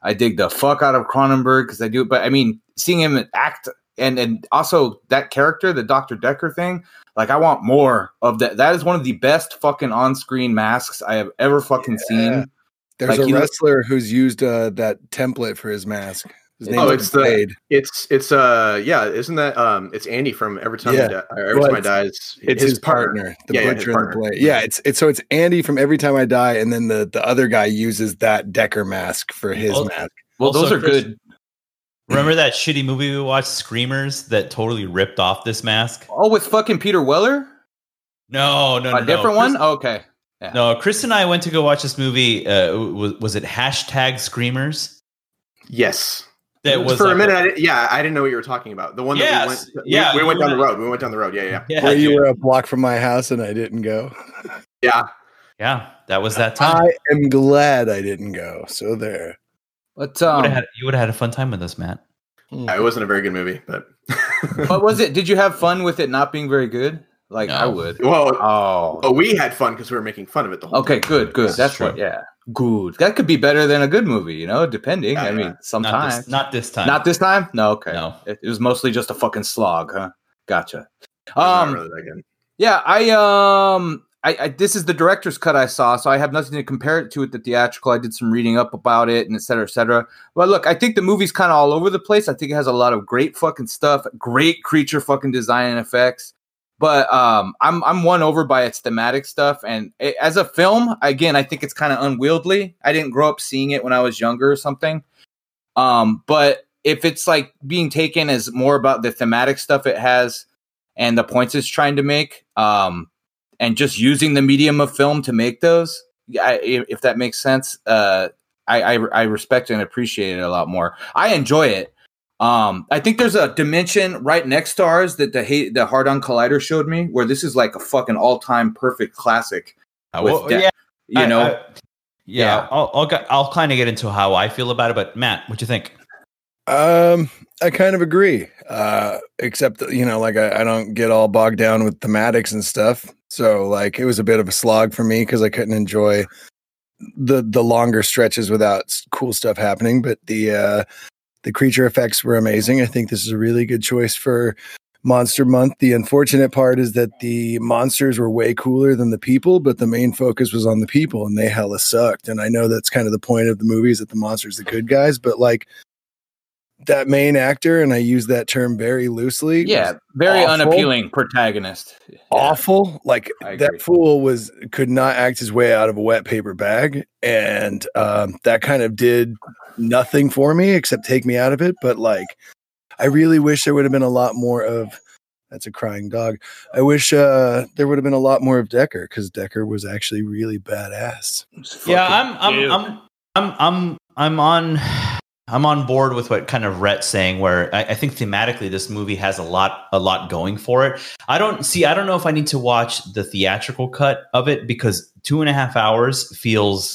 I dig the fuck out of Cronenberg because I do. But I mean, seeing him act and also that character, the Dr. Decker thing, like I want more of that. That is one of the best fucking on-screen masks I have ever fucking seen. There's Like, a wrestler who's used that template for his mask. His name it's Blade. It's isn't that it's Andy from Every Time I Die. It's his partner, the Butcher and the Blade. Yeah, it's Andy from Every Time I Die, and then the other guy uses that Decker mask for his mask. Well, Also, those are Chris, good. Remember that shitty movie we watched, Screamers, that totally ripped off this mask? Oh, with fucking Peter Weller? No. A different one? Oh, okay. Yeah. No, Chris and I went to go watch this movie. Was it #Screamers? Yes. That was for like a minute. I didn't know what you were talking about. The one that we went down the road. We went down the road. Yeah. Where you were a block from my house and I didn't go. Yeah, that was that time. I am glad I didn't go. So there. But you would have had a fun time with us, Matt. It wasn't a very good movie, but what was it? Did you have fun with it not being very good? Like No. I would. Well, we had fun because we were making fun of it the whole time. Good. That's true. what. Yeah, good. That could be better than a good movie, depending. Yeah, I mean, sometimes. Not this time. Not this time. No, okay. No. It was mostly just a fucking slog, huh? Gotcha. Not really that good. Yeah, I this is the director's cut I saw, so I have nothing to compare it to at the theatrical. I did some reading up about it and et cetera, et cetera. But look, I think the movie's kind of all over the place. I think it has a lot of great fucking stuff, great creature fucking design and effects. But I'm won over by its thematic stuff, and as a film, again, I think it's kind of unwieldy. I didn't grow up seeing it when I was younger or something. But if it's like being taken as more about the thematic stuff it has and the points it's trying to make, and just using the medium of film to make those, if that makes sense, I respect and appreciate it a lot more. I enjoy it. I think there's a dimension right next to ours that the Hard On Collider showed me, where this is like a fucking all-time perfect classic. I'll kind of get into how I feel about it, but Matt, what you think? I kind of agree. Except that, I don't get all bogged down with thematics and stuff. So like it was a bit of a slog for me because I couldn't enjoy the longer stretches without cool stuff happening. But the creature effects were amazing. I think this is a really good choice for Monster Month. The unfortunate part is that the monsters were way cooler than the people, but the main focus was on the people and they hella sucked. And I know that's kind of the point of the movie is that the monsters are the good guys, but like that main actor, and I use that term very loosely. Yeah, very unappealing protagonist. Awful. Like that fool could not act his way out of a wet paper bag. And that kind of did nothing for me except take me out of it. But like, I really wish there would have been a lot more of, that's a crying dog. I wish there would have been a lot more of Decker because Decker was actually really badass. Yeah, I'm on board with what kind of Rhett's saying, where I think thematically this movie has a lot going for it. I don't know if I need to watch the theatrical cut of it because 2.5 hours feels.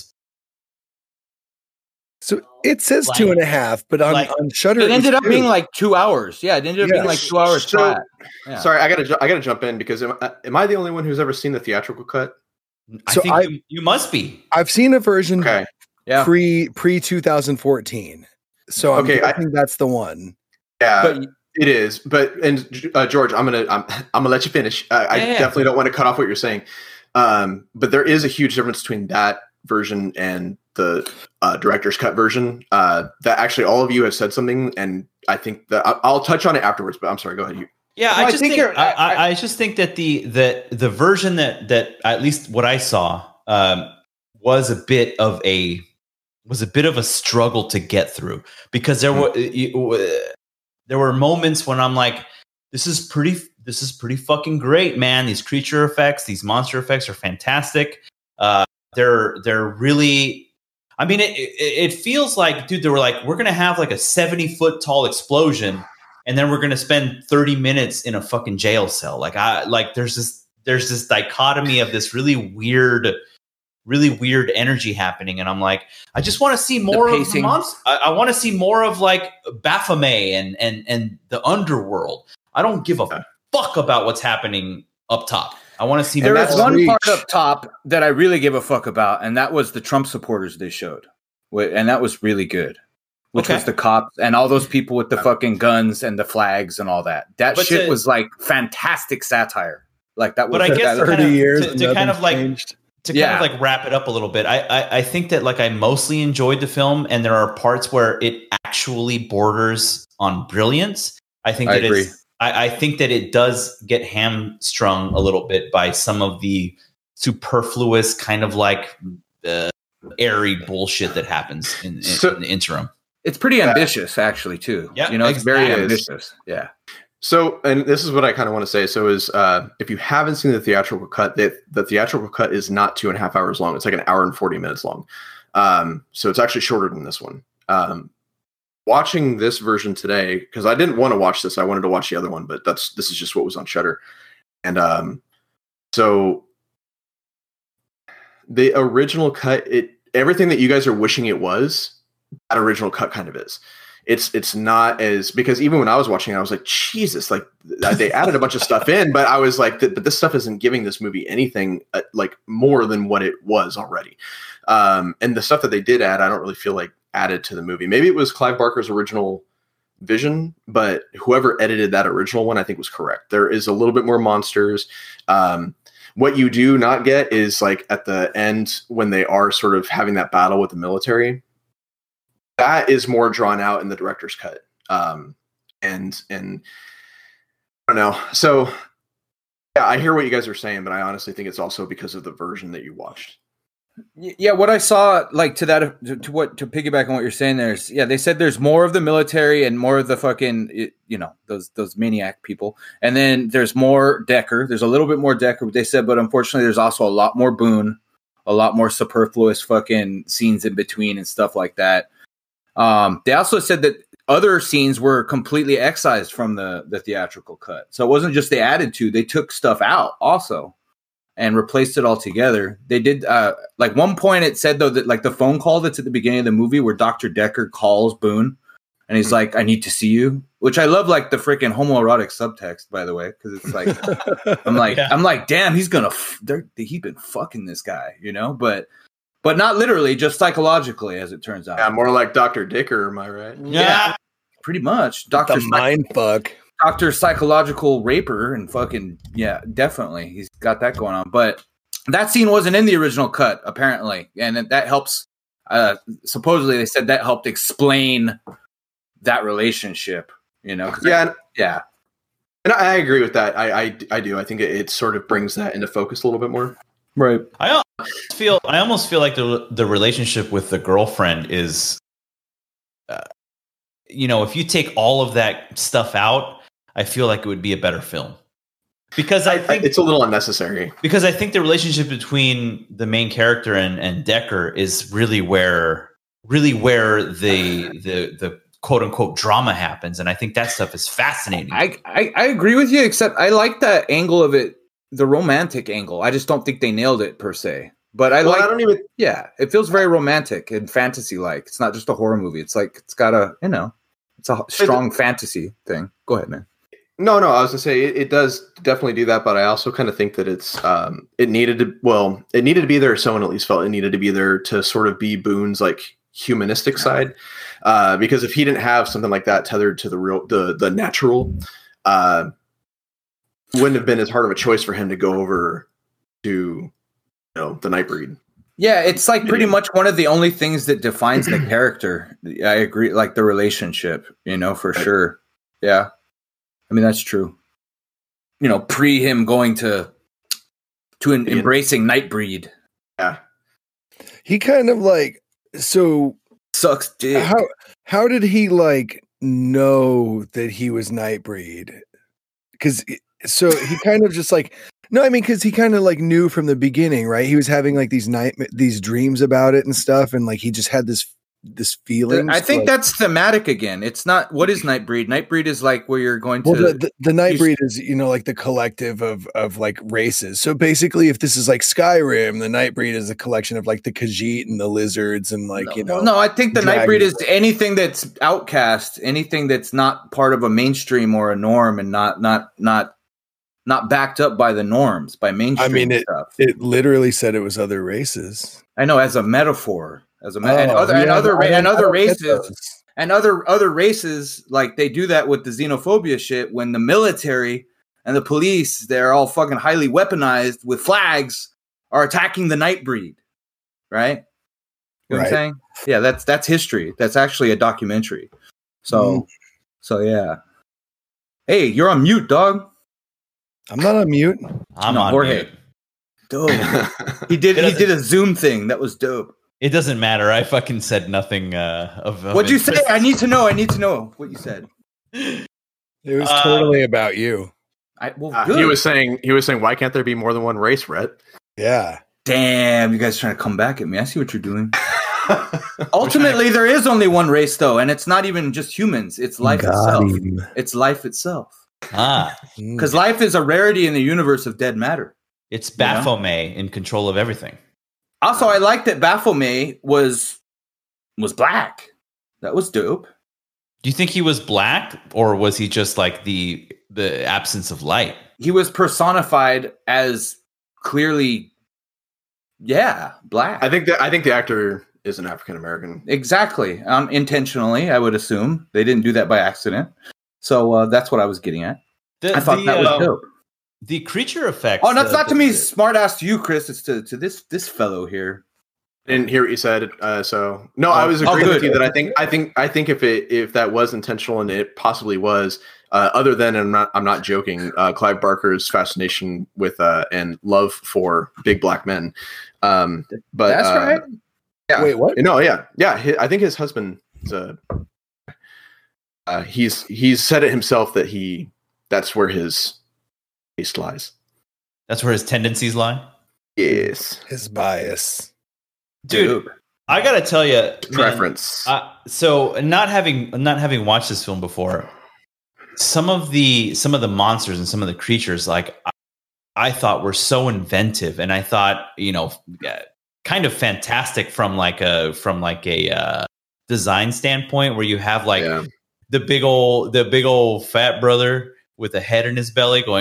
So it says 2.5, but on Shudder it ended up being like 2 hours. Yeah, it ended up being like 2 hours flat. Yeah. Sorry, I gotta jump in because am I the only one who's ever seen the theatrical cut? I think you must be. I've seen a version pre 2014. So I think that's the one. Yeah, but it is. But George, I'm gonna let you finish. I definitely don't want to cut off what you're saying. But there is a huge difference between that version and the director's cut version. That actually all of you have said something, and I think that I'll touch on it afterwards. But I'm sorry, go ahead. You. Yeah, I just think that the version that at least what I saw was a bit of a struggle to get through because there were moments when I'm like, this is pretty fucking great, man. These creature effects, these monster effects are fantastic. They're really. I mean, it feels like, dude, they were like, we're gonna have like a 70-foot tall explosion, and then we're gonna spend 30 minutes in a fucking jail cell. There's this dichotomy of this really weird energy happening, and I'm like, I just want to see more of the monster. I want to see more of like Baphomet and the underworld. I don't give a fuck about what's happening up top. I want to see. There is one part up top that I really give a fuck about, and that was the Trump supporters they showed, and that was really good. which was the cops and all those people with the fucking guns and the flags and all that. That But shit to- was like fantastic satire. Like that was But I guess that- 30 kind of- years to and kind of nothing's like changed. to kind of like wrap it up a little bit. I think that like I mostly enjoyed the film, and there are parts where it actually borders on brilliance. I think I that agree. I think that it does get hamstrung a little bit by some of the superfluous kind of like airy bullshit that happens in the interim. it's pretty ambitious actually too. Yeah, you know, it's very exactly. ambitious. Yeah. So, and this is what I kind of want to say. So, is if you haven't seen the theatrical cut, the theatrical cut is not 2.5 hours long. It's like an hour and 40 minutes long. So it's actually shorter than this one. Watching this version today, because I didn't want to watch this, I wanted to watch the other one, but this is just what was on Shudder, and so the original cut, everything that you guys are wishing it was, that original cut kind of is. It's not as, because even when I was watching it, I was like, Jesus, like they added a bunch of stuff in, but I was like, but this stuff isn't giving this movie anything like more than what it was already. And the stuff that they did add, I don't really feel like added to the movie. Maybe it was Clive Barker's original vision, but whoever edited that original one, I think was correct. There is a little bit more monsters. What you do not get is like at the end when they are sort of having that battle with the military. That is more drawn out in the director's cut. And I don't know. So yeah, I hear what you guys are saying, but I honestly think it's also because of the version that you watched. Yeah, what I saw, like to piggyback on what you're saying, they said there's more of the military and more of the fucking, those maniac people, and then there's more Decker. There's a little bit more Decker. They said, but unfortunately, there's also a lot more Boone, a lot more superfluous fucking scenes in between and stuff like that. They also said that other scenes were completely excised from the theatrical cut, so it wasn't just they added to; they took stuff out also. And replaced it all together. They did like one point it said though that like the phone call that's at the beginning of the movie where Dr. Decker calls Boone and he's like, I need to see you, which I love, like the freaking homoerotic subtext, by the way, because it's like I'm like, damn, he's gonna he's been fucking this guy, but not literally, just psychologically, as it turns out. Yeah, more like Dr. Dicker, am I right? Yeah. Pretty much. The mind fuck. Dr. Psychological Raper and fucking, yeah, definitely. He's got that going on. But that scene wasn't in the original cut, apparently. And that helps. Supposedly, they said that helped explain that relationship, Yeah. Yeah. And I agree with that. I do. I think it sort of brings that into focus a little bit more. Right. I almost feel like the relationship with the girlfriend is, if you take all of that stuff out, I feel like it would be a better film. Because I think it's a little unnecessary. Because I think the relationship between the main character and Decker is really where the quote unquote drama happens, and I think that stuff is fascinating. I agree with you, except I like that angle of it, the romantic angle. I just don't think they nailed it per se. But it feels very romantic and fantasy like. It's not just a horror movie. It's like it's got it's a strong fantasy thing. Go ahead, man. No, I was gonna say it does definitely do that, but I also kind of think that it's it needed to be there. Someone at least felt it needed to be there to sort of be Boone's like humanistic side, because if he didn't have something like that tethered to the natural, wouldn't have been as hard of a choice for him to go over to the Nightbreed. Yeah, it's like pretty much one of the only things that defines the character. I agree, like the relationship, for sure. Yeah. I mean, that's true. Pre him going to embracing Nightbreed. Yeah. He kind of like, so sucks dick. How did he like know that he was Nightbreed? Because he kind of just like, no, I mean, because he kind of like knew from the beginning, right? He was having like these dreams about it and stuff, and like he just had this feeling. I think that's thematic again. It's not what is Nightbreed. Nightbreed is like where you're going to. Well, the Nightbreed is like the collective of like races. So basically, if this is like Skyrim, the Nightbreed is a collection of like the Khajiit and the lizards and like No, I think the Nightbreed is anything that's outcast, anything that's not part of a mainstream or a norm, and not backed up by the norms, by mainstream stuff. It literally said it was other races. I know, as a metaphor, other races, And other races, like they do that with the xenophobia shit when the military and the police, they're all fucking highly weaponized with flags, are attacking the Nightbreed, right? You know what I'm saying? Yeah, that's history. That's actually a documentary. So yeah. Hey, you're on mute, dog. I'm not on mute. I'm on Jorge. mute. Dope. He did a Zoom thing. That was dope. It doesn't matter. I fucking said nothing of What'd you say? I need to know what you said. It was totally about you. He was saying, why can't there be more than one race, Rhett? Yeah. Damn, you guys trying to come back at me. I see what you're doing. Ultimately, there is only one race, though, and it's not even just humans. It's life itself. It's life itself. Because life is a rarity in the universe of dead matter. It's Baphomet in control of everything. Also, I like that Baphomet was black. That was dope. Do you think he was black, or was he just like the absence of light? He was personified as clearly, black. I think the actor is an African American. Exactly. Intentionally, I would assume. They didn't do that by accident. So that's what I was getting at. I thought that was dope. The creature effects. Oh, that's not to me smart ass to you, Chris. It's to this fellow here. Didn't hear what you said. So no, I was agreeing with you that I think if that was intentional, and it possibly was, other than I'm not joking, Clive Barker's fascination with and love for big black men. But that's right. Yeah. Wait, what? No, yeah. I think his husband is he's said it himself that that's where his taste lies. That's where his tendencies lie. Yes, his bias. Dude, I gotta tell you, preference. So not having watched this film before, some of the monsters and some of the creatures, like I thought were so inventive, and I thought kind of fantastic from like a design standpoint, where you have the big old fat brother with a head in his belly going.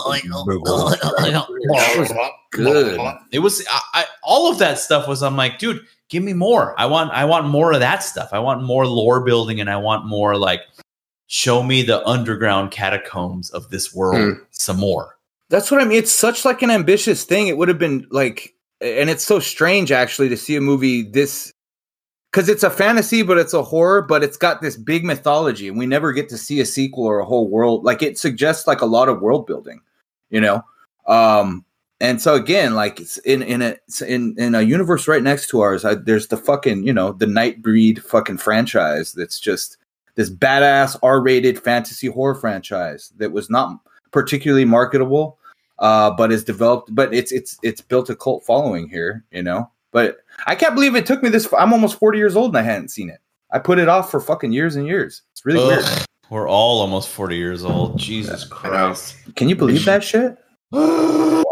That was good. It was all of that stuff was. I'm like, dude, give me more. I want more of that stuff. I want more lore building, and I want more show me the underground catacombs of this world some more. That's what I mean. It's such like an ambitious thing. It would have been like, and it's so strange actually to see a movie this. Because it's a fantasy, but it's a horror, but it's got this big mythology, and we never get to see a sequel or a whole world. Like it suggests like a lot of world building, And so again, like it's in a universe right next to ours. There's the fucking the Nightbreed fucking franchise. That's just this badass R-rated fantasy horror franchise that was not particularly marketable, but is developed. But it's built a cult following here, But I can't believe it took me this. I'm almost 40 years old and I hadn't seen it. I put it off for fucking years and years. It's really weird. We're all almost 40 years old. Jesus Christ. Can you believe that shit? Wow.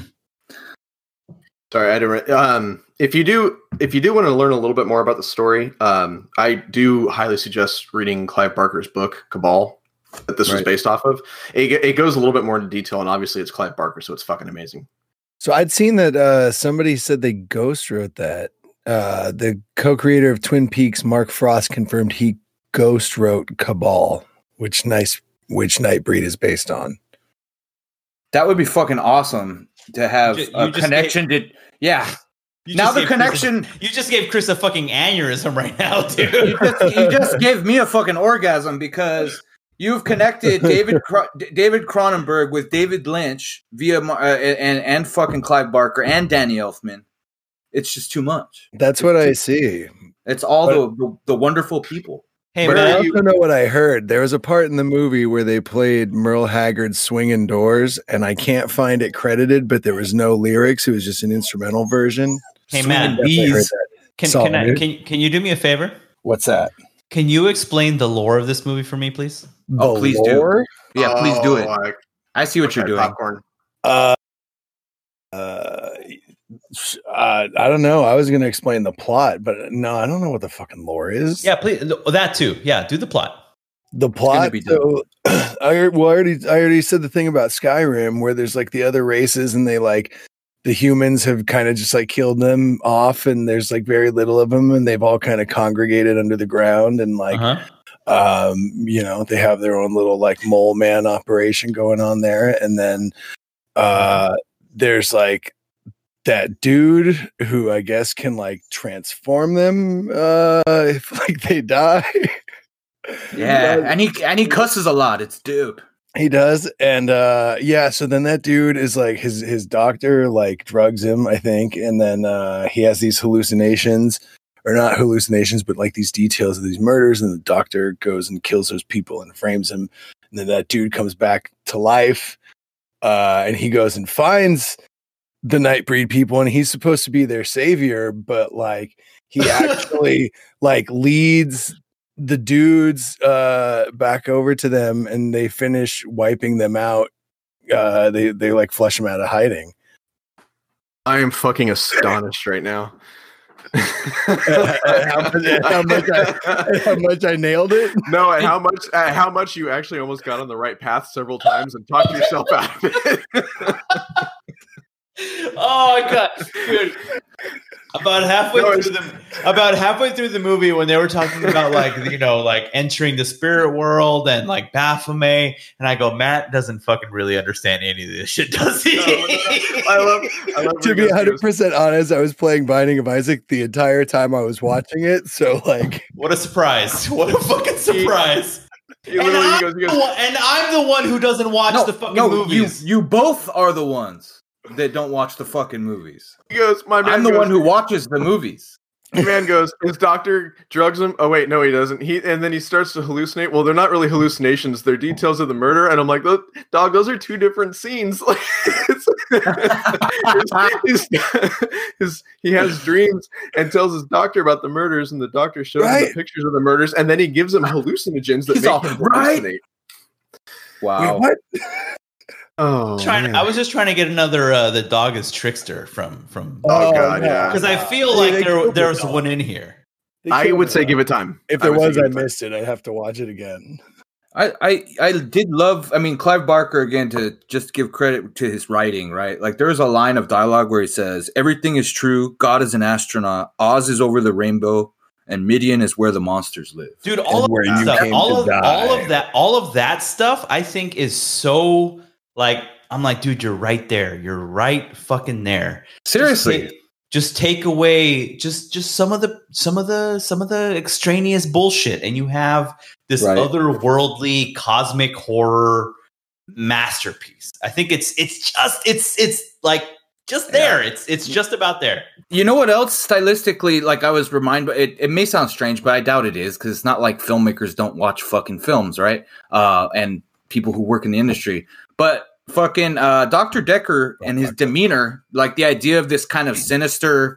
Sorry, I didn't. If you do want to learn a little bit more about the story, I do highly suggest reading Clive Barker's book, Cabal, that this was based off of. It goes a little bit more into detail, and obviously it's Clive Barker, so it's fucking amazing. So I'd seen that somebody said they ghost wrote that. The co-creator of Twin Peaks, Mark Frost, confirmed he ghost wrote Cabal, which Nightbreed is based on. That would be fucking awesome to have a connection to. Yeah. Now the connection. You just gave Chris a fucking aneurysm right now, dude. You just gave me a fucking orgasm because you've connected David Cronenberg with David Lynch via and fucking Clive Barker and Danny Elfman. It's just too much. That's what I see. It's all the wonderful people. Hey, but man, I also know what I heard. There was a part in the movie where they played Merle Haggard's Swinging Doors, and I can't find it credited, but there was no lyrics. It was just an instrumental version. Hey, man, can you do me a favor? What's that? Can you explain the lore of this movie for me, please? Oh, please do. Yeah, please do it. I see what you're doing. Popcorn. I don't know. I was going to explain the plot, but no, I don't know what the fucking lore is. Yeah, please. That too. Yeah, do the plot. The plot. So, I already said the thing about Skyrim, where there's like the other races, and they like the humans have kind of just like killed them off, and there's like very little of them, and they've all kind of congregated under the ground, and like you know, they have their own little like mole man operation going on there. And then there's like that dude who I guess can like transform them if like they die. Yeah, and he cusses a lot. It's dope. He does. And yeah, so then that dude is like his doctor like drugs him, I think, and then he has these hallucinations, or not hallucinations, but like these details of these murders, and the doctor goes and kills those people and frames him. And then that dude comes back to life, and he goes and finds the Nightbreed people, and he's supposed to be their savior, but like he actually like leads the dudes back over to them, and they finish wiping them out. They like flush them out of hiding. I am fucking astonished right now. how much I nailed it. No, and how much you actually almost got on the right path several times and talked yourself out of it. Oh my god, dude! About halfway through the movie, when they were talking about like, you know, like entering the spirit world and like Baphomet, and I go, Matt doesn't fucking really understand any of this shit, does he? No. I love To be 100% honest, I was playing Binding of Isaac the entire time I was watching it. So like, what a surprise! What a fucking surprise! He literally goes, And I'm the one who doesn't watch the fucking movies. You both are the ones that don't watch the fucking movies. He goes, I'm the one who watches the movies. The man goes, his doctor drugs him. Oh wait, no, he doesn't. And then he starts to hallucinate. Well, they're not really hallucinations; they're details of the murder. And I'm like, dog, those are two different scenes. Like, he has dreams and tells his doctor about the murders, and the doctor shows him the pictures of the murders, and then he gives him hallucinogens that make him hallucinate. Wow. Wait, what? Oh, I was just trying to get another the dog is trickster from Oh god, yeah. because I feel like there was one in here. I would say give it time. If there was, I missed it. I'd have to watch it again. I did love, I mean, Clive Barker, again, to just give credit to his writing, right? Like, there was a line of dialogue where he says, everything is true, God is an astronaut, Oz is over the rainbow, and Midian is where the monsters live. Dude, all of that stuff, I think is so, like, I'm like, dude, you're right there. You're right fucking there. Seriously. Just take away just some of the extraneous bullshit, and you have this otherworldly cosmic horror masterpiece. I think it's like just there. It's just about there. You know what else stylistically? Like, I was reminded. It may sound strange, but I doubt it is, because it's not like filmmakers don't watch fucking films, right? And people who work in the industry, but. Fucking Dr. Decker and his demeanor, like the idea of this kind of sinister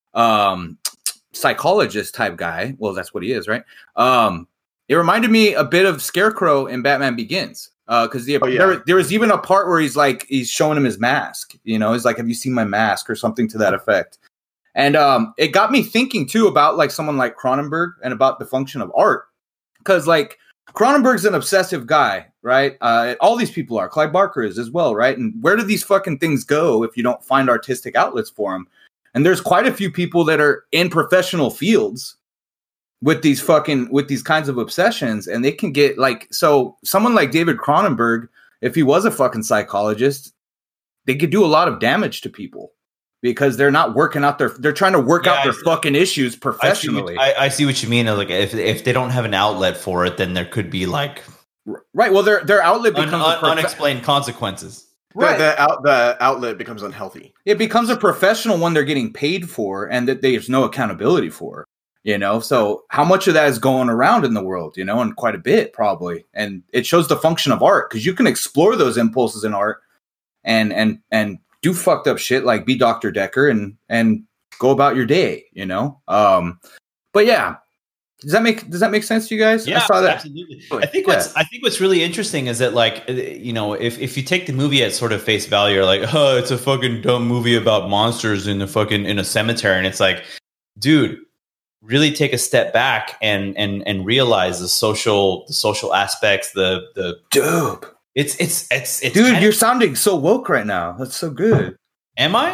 psychologist type guy. Well, that's what he is, right? It reminded me a bit of Scarecrow in Batman Begins. Because there was even a part where he's showing him his mask. You know, he's like, "Have you seen my mask?" or something to that effect. And it got me thinking too about like someone like Cronenberg and about the function of art, because like. Cronenberg's an obsessive guy, right? All these people are. Clive Barker is as well, right? And where do these fucking things go if you don't find artistic outlets for them? And there's quite a few people that are in professional fields with these kinds of obsessions, and they can get like, so someone like David Cronenberg, if he was a fucking psychologist, they could do a lot of damage to people. Because they're not working out they're trying to work out their fucking issues professionally. I see what you mean. Like if they don't have an outlet for it, then there could be like right. Well, their outlet becomes unexplained consequences. Right, the outlet becomes unhealthy. It becomes a professional one they're getting paid for, and that there's no accountability for. You know, so how much of that is going around in the world? You know, and quite a bit probably. And it shows the function of art, because you can explore those impulses in art, and do fucked up shit like be Dr. Decker and go about your day, you know? But yeah, does that make sense to you guys? Yeah, I saw that. Absolutely. I think what's really interesting is that, like, you know, if you take the movie at sort of face value, you're like, oh, it's a fucking dumb movie about monsters in a cemetery, and it's like, dude, really take a step back and realize the social aspects, the dope. It's dude, you're sounding so woke right now. That's so good. Am I?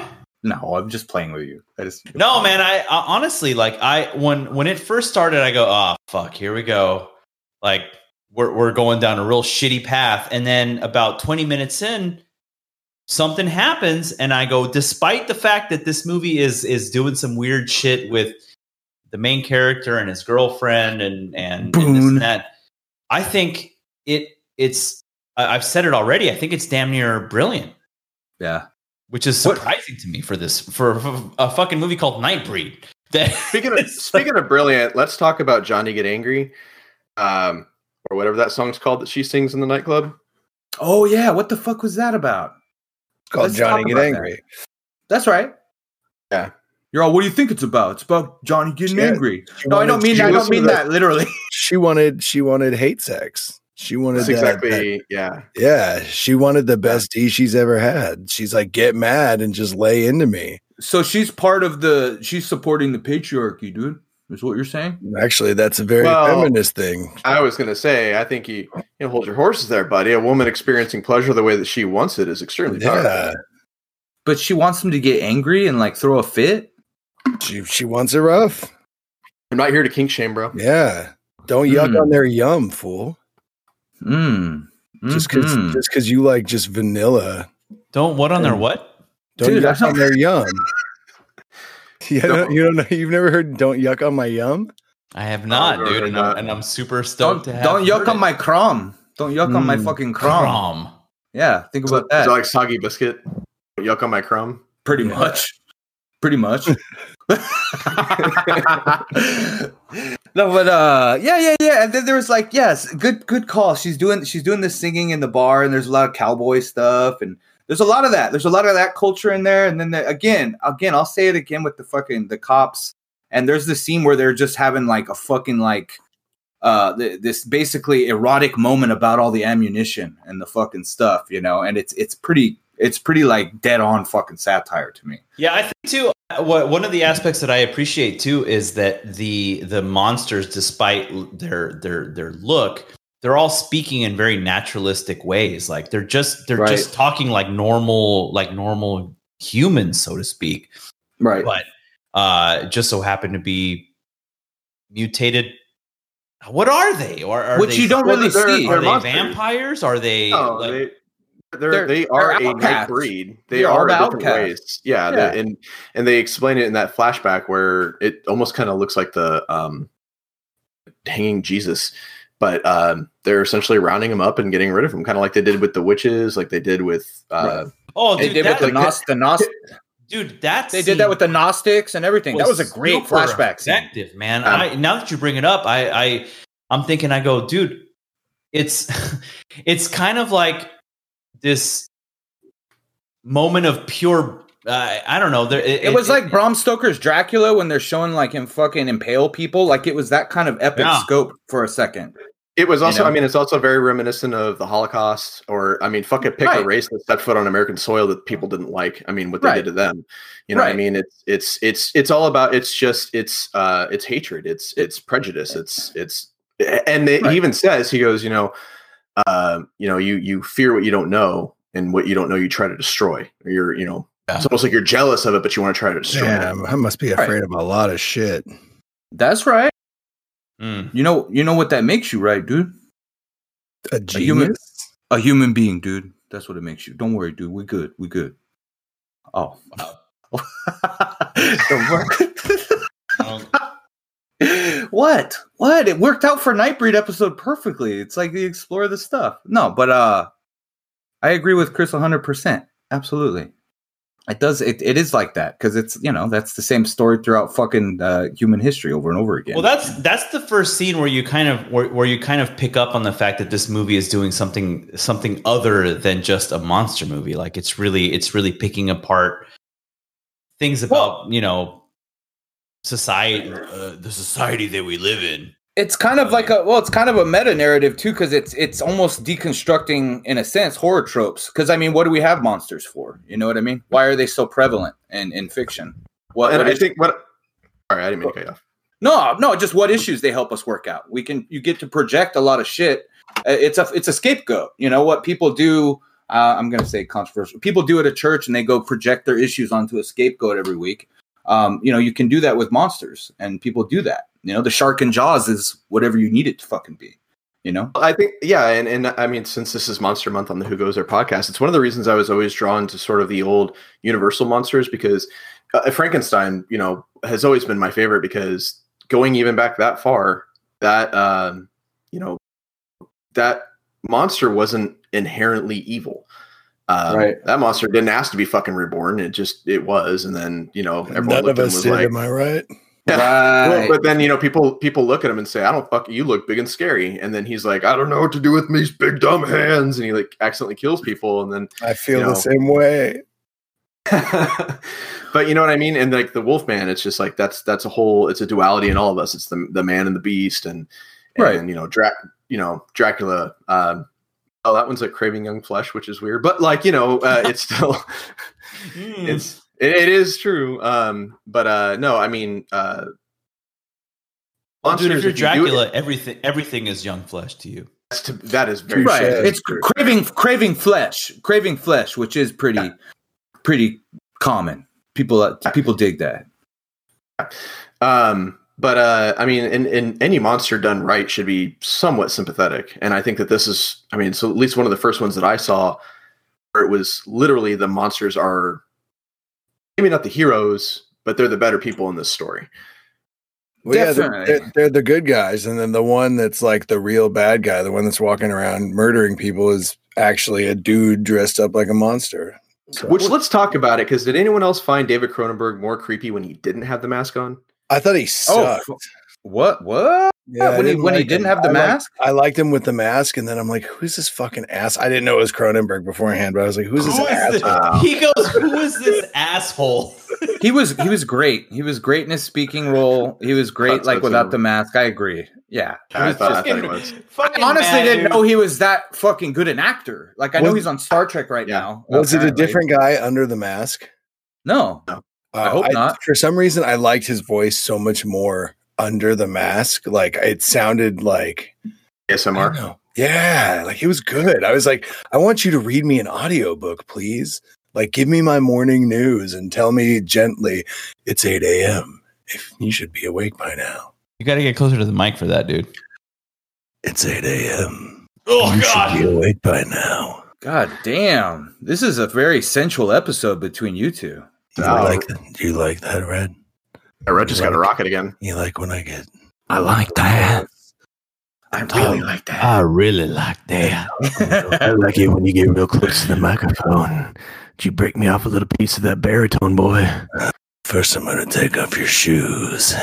No, I'm just playing with you. No, man. I honestly like when it first started, I go, oh fuck, here we go. Like we're going down a real shitty path, and then about 20 minutes in, something happens, and I go, despite the fact that this movie is doing some weird shit with the main character and his girlfriend and this and that, I think it's. I've said it already. I think it's damn near brilliant. Yeah. Which is surprising to me for a fucking movie called Nightbreed. Speaking of brilliant, let's talk about Johnny Get Angry, or whatever that song's called that she sings in the nightclub. Oh yeah, what the fuck was that about? It's called Johnny Get Angry. That's right. Yeah. You're all, what do you think it's about? It's about Johnny getting angry. No, I don't mean that literally. She wanted hate sex. She wanted Yeah, she wanted the best D she's ever had. She's like, get mad and just lay into me. So she's she's supporting the patriarchy, dude. Is what you're saying? Actually, that's a very feminist thing. I was going to say, I think you hold your horses there, buddy. A woman experiencing pleasure the way that she wants it is extremely powerful. But she wants him to get angry and like throw a fit. She wants it rough. I'm not here to kink shame, bro. Yeah, don't yuck on their yum, fool. Just because you like just vanilla. Don't what on their what? Don't yuck on their yum. You don't know. You've never heard "Don't yuck on my yum"? I have not, dude, and I'm super stoked to have. Don't yuck on my crumb. Don't yuck on my fucking crumb. Yeah, think about that. Is that like soggy biscuit? Yuck on my crumb. Pretty much. No, but yeah. And then there was like, yes, good call. She's doing this singing in the bar, and there's a lot of cowboy stuff, and there's a lot of that. There's a lot of that culture in there. And then again, I'll say it again with the cops. And there's this scene where they're just having like a fucking like this basically erotic moment about all the ammunition and the fucking stuff, and it's pretty like dead on fucking satire to me. Yeah, I think too. One of the aspects that I appreciate too is that the monsters, despite their look, they're all speaking in very naturalistic ways. Like they're just talking like normal humans, so to speak. Right. But just so happen to be mutated. What are they? Or are which they, you don't really see? Are they vampires? Are they? No, they are a night breed. They are different ways. Yeah. And they explain it in that flashback where it almost kind of looks like the hanging Jesus, but they're essentially rounding him up and getting rid of him, kind of like they did with the witches, like they did with dude, they did with the Gnostic. Dude, they did that with the Gnostics and everything. That was a great flashback effective, scene. Man. Now that you bring it up, I'm thinking, I go, dude, it's kind of like this moment of pure I don't know. It was like Bram Stoker's Dracula when they're showing like him fucking impale people. Like it was that kind of epic scope for a second. It was also, it's also very reminiscent of the Holocaust, or fucking pick a race that stepped foot on American soil that people didn't like. What they did to them. What I mean? It's all about, it's hatred. It's prejudice. He even says, he goes, you fear what you don't know, and what you don't know, you try to destroy. Or you're, it's almost like you're jealous of it, but you want to try to destroy it. I must be afraid of a lot of shit. That's right. You know what that makes you, right, dude? A genius? A human being, dude. That's what it makes you. Don't worry, dude. We good. Oh. What? It worked out for Nightbreed episode perfectly. It's like you explore the stuff. No, but I agree with Chris 100%. Absolutely. It does. It is like that because it's that's the same story throughout fucking human history over and over again. Well, that's the first scene where you kind of pick up on the fact that this movie is doing something other than just a monster movie. Like it's really picking apart things about society, the society that we live in. It's kind of like it's kind of a meta narrative too, because it's almost deconstructing in a sense horror tropes. Because what do we have monsters for? You know what I mean? Why are they so prevalent in fiction? Sorry, I didn't mean to cut you off. No, just what issues they help us work out. You get to project a lot of shit. It's a scapegoat. What people do I'm going to say controversial. People do it at church and they go project their issues onto a scapegoat every week. You can do that with monsters, and people do that. The shark in Jaws is whatever you need it to fucking be. I think, yeah, and I mean, since this is Monster Month on the Who Goes There podcast, it's one of the reasons I was always drawn to sort of the old Universal monsters, because Frankenstein, has always been my favorite, because going even back that far, that that monster wasn't inherently evil. Right. That monster didn't ask to be fucking reborn. It was, and then everyone None looked of at him us was did. like, Am I right? yeah. Right. Well, but then people look at him and say, "I don't fuck you. Look big and scary." And then he's like, "I don't know what to do with these big dumb hands," and he like accidentally kills people. And then I feel the same way. But you know what I mean? And like the Wolfman, it's just like that's a whole. It's a duality in all of us. It's the man and the beast, and Right. Dracula. Oh, that one's like Craving Young Flesh, which is weird, but like it's still it is true. But no, I mean, Dude, if you're if you do Dracula, it- everything is young flesh to you. that is very Right. true. It's craving flesh, which is pretty common. People dig that. But I mean, in any monster done right should be somewhat sympathetic, and I think that this is. I mean, so at least one of the first ones that I saw, where it was literally the monsters are maybe not the heroes, but they're the better people in this story. Well, yeah, Definitely. they're the good guys, and then the one that's like the real bad guy, the one that's walking around murdering people, is actually a dude dressed up like a monster. So, Which let's talk about it, because did anyone else find David Cronenberg more creepy when he didn't have the mask on? I thought he sucked. What? Yeah, when he didn't have the mask? I liked him with the mask, and then I'm like, who's this fucking ass? I didn't know it was Cronenberg beforehand, but I was like, who's this Who is asshole? this? He goes, "Who is this asshole?" He was great. He was great in his speaking role. He was great Thought so, without too. the mask. I agree. Yeah. I thought he was. Fucking I honestly mad, didn't dude. know he was that fucking good an actor. Like I know Was- he's on Star Trek right Yeah. now. Was it a apparently. different guy under the mask? No. I hope not. For some reason, I liked his voice so much more under the mask. Like it sounded like I don't ASMR. know. Yeah, like it was good. I was like, I want you to read me an audiobook, please. Like, give me my morning news and tell me gently, it's 8 a.m. If you should be awake by now. You got to get closer to the mic for that, dude. It's 8 a.m. Oh you God! should be awake by now. God damn. This is a very sensual episode between you two. Do you like that, Red? Red just got a rocket again. You like when I get... I like that. I really like that. I really like that. I like it when you get real close to the microphone. Did you break me off a little piece of that baritone, boy? First, I'm going to take off your shoes.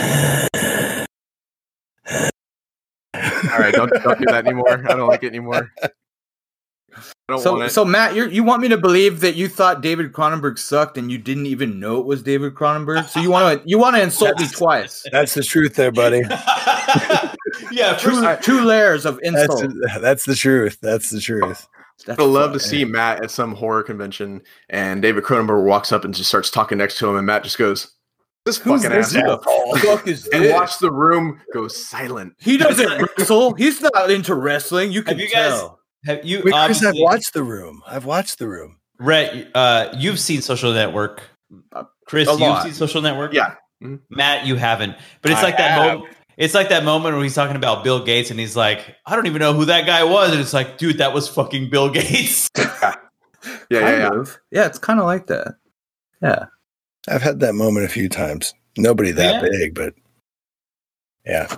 All right, don't do that anymore. I don't like it anymore. I don't want it. So Matt, you want me to believe that you thought David Cronenberg sucked and you didn't even know it was David Cronenberg? So you want to insult me twice? That's the truth there, buddy. Yeah, Two layers of insult. That's the truth. That's the truth. That's I'd love to fun. see Matt at some horror convention, and David Cronenberg walks up and just starts talking next to him, and Matt just goes, "This Who's fucking this asshole," Who the fuck is and this? watch the room go silent. He doesn't wrestle. He's not into wrestling. You can Have you guys? tell. Have you? Wait, Chris, I've obviously- watched The Room. I've watched The Room. Rhett, you've seen Social Network. Chris, A you've lot. seen Social Network. Yeah. Matt, you haven't. But it's I like that have. moment. It's like that moment where he's talking about Bill Gates, and he's like, "I don't even know who that guy was," and it's like, "Dude, that was fucking Bill Gates." Yeah. Yeah, it's kind of like that. Yeah. I've had that moment a few times. Nobody that Yeah. big, but yeah.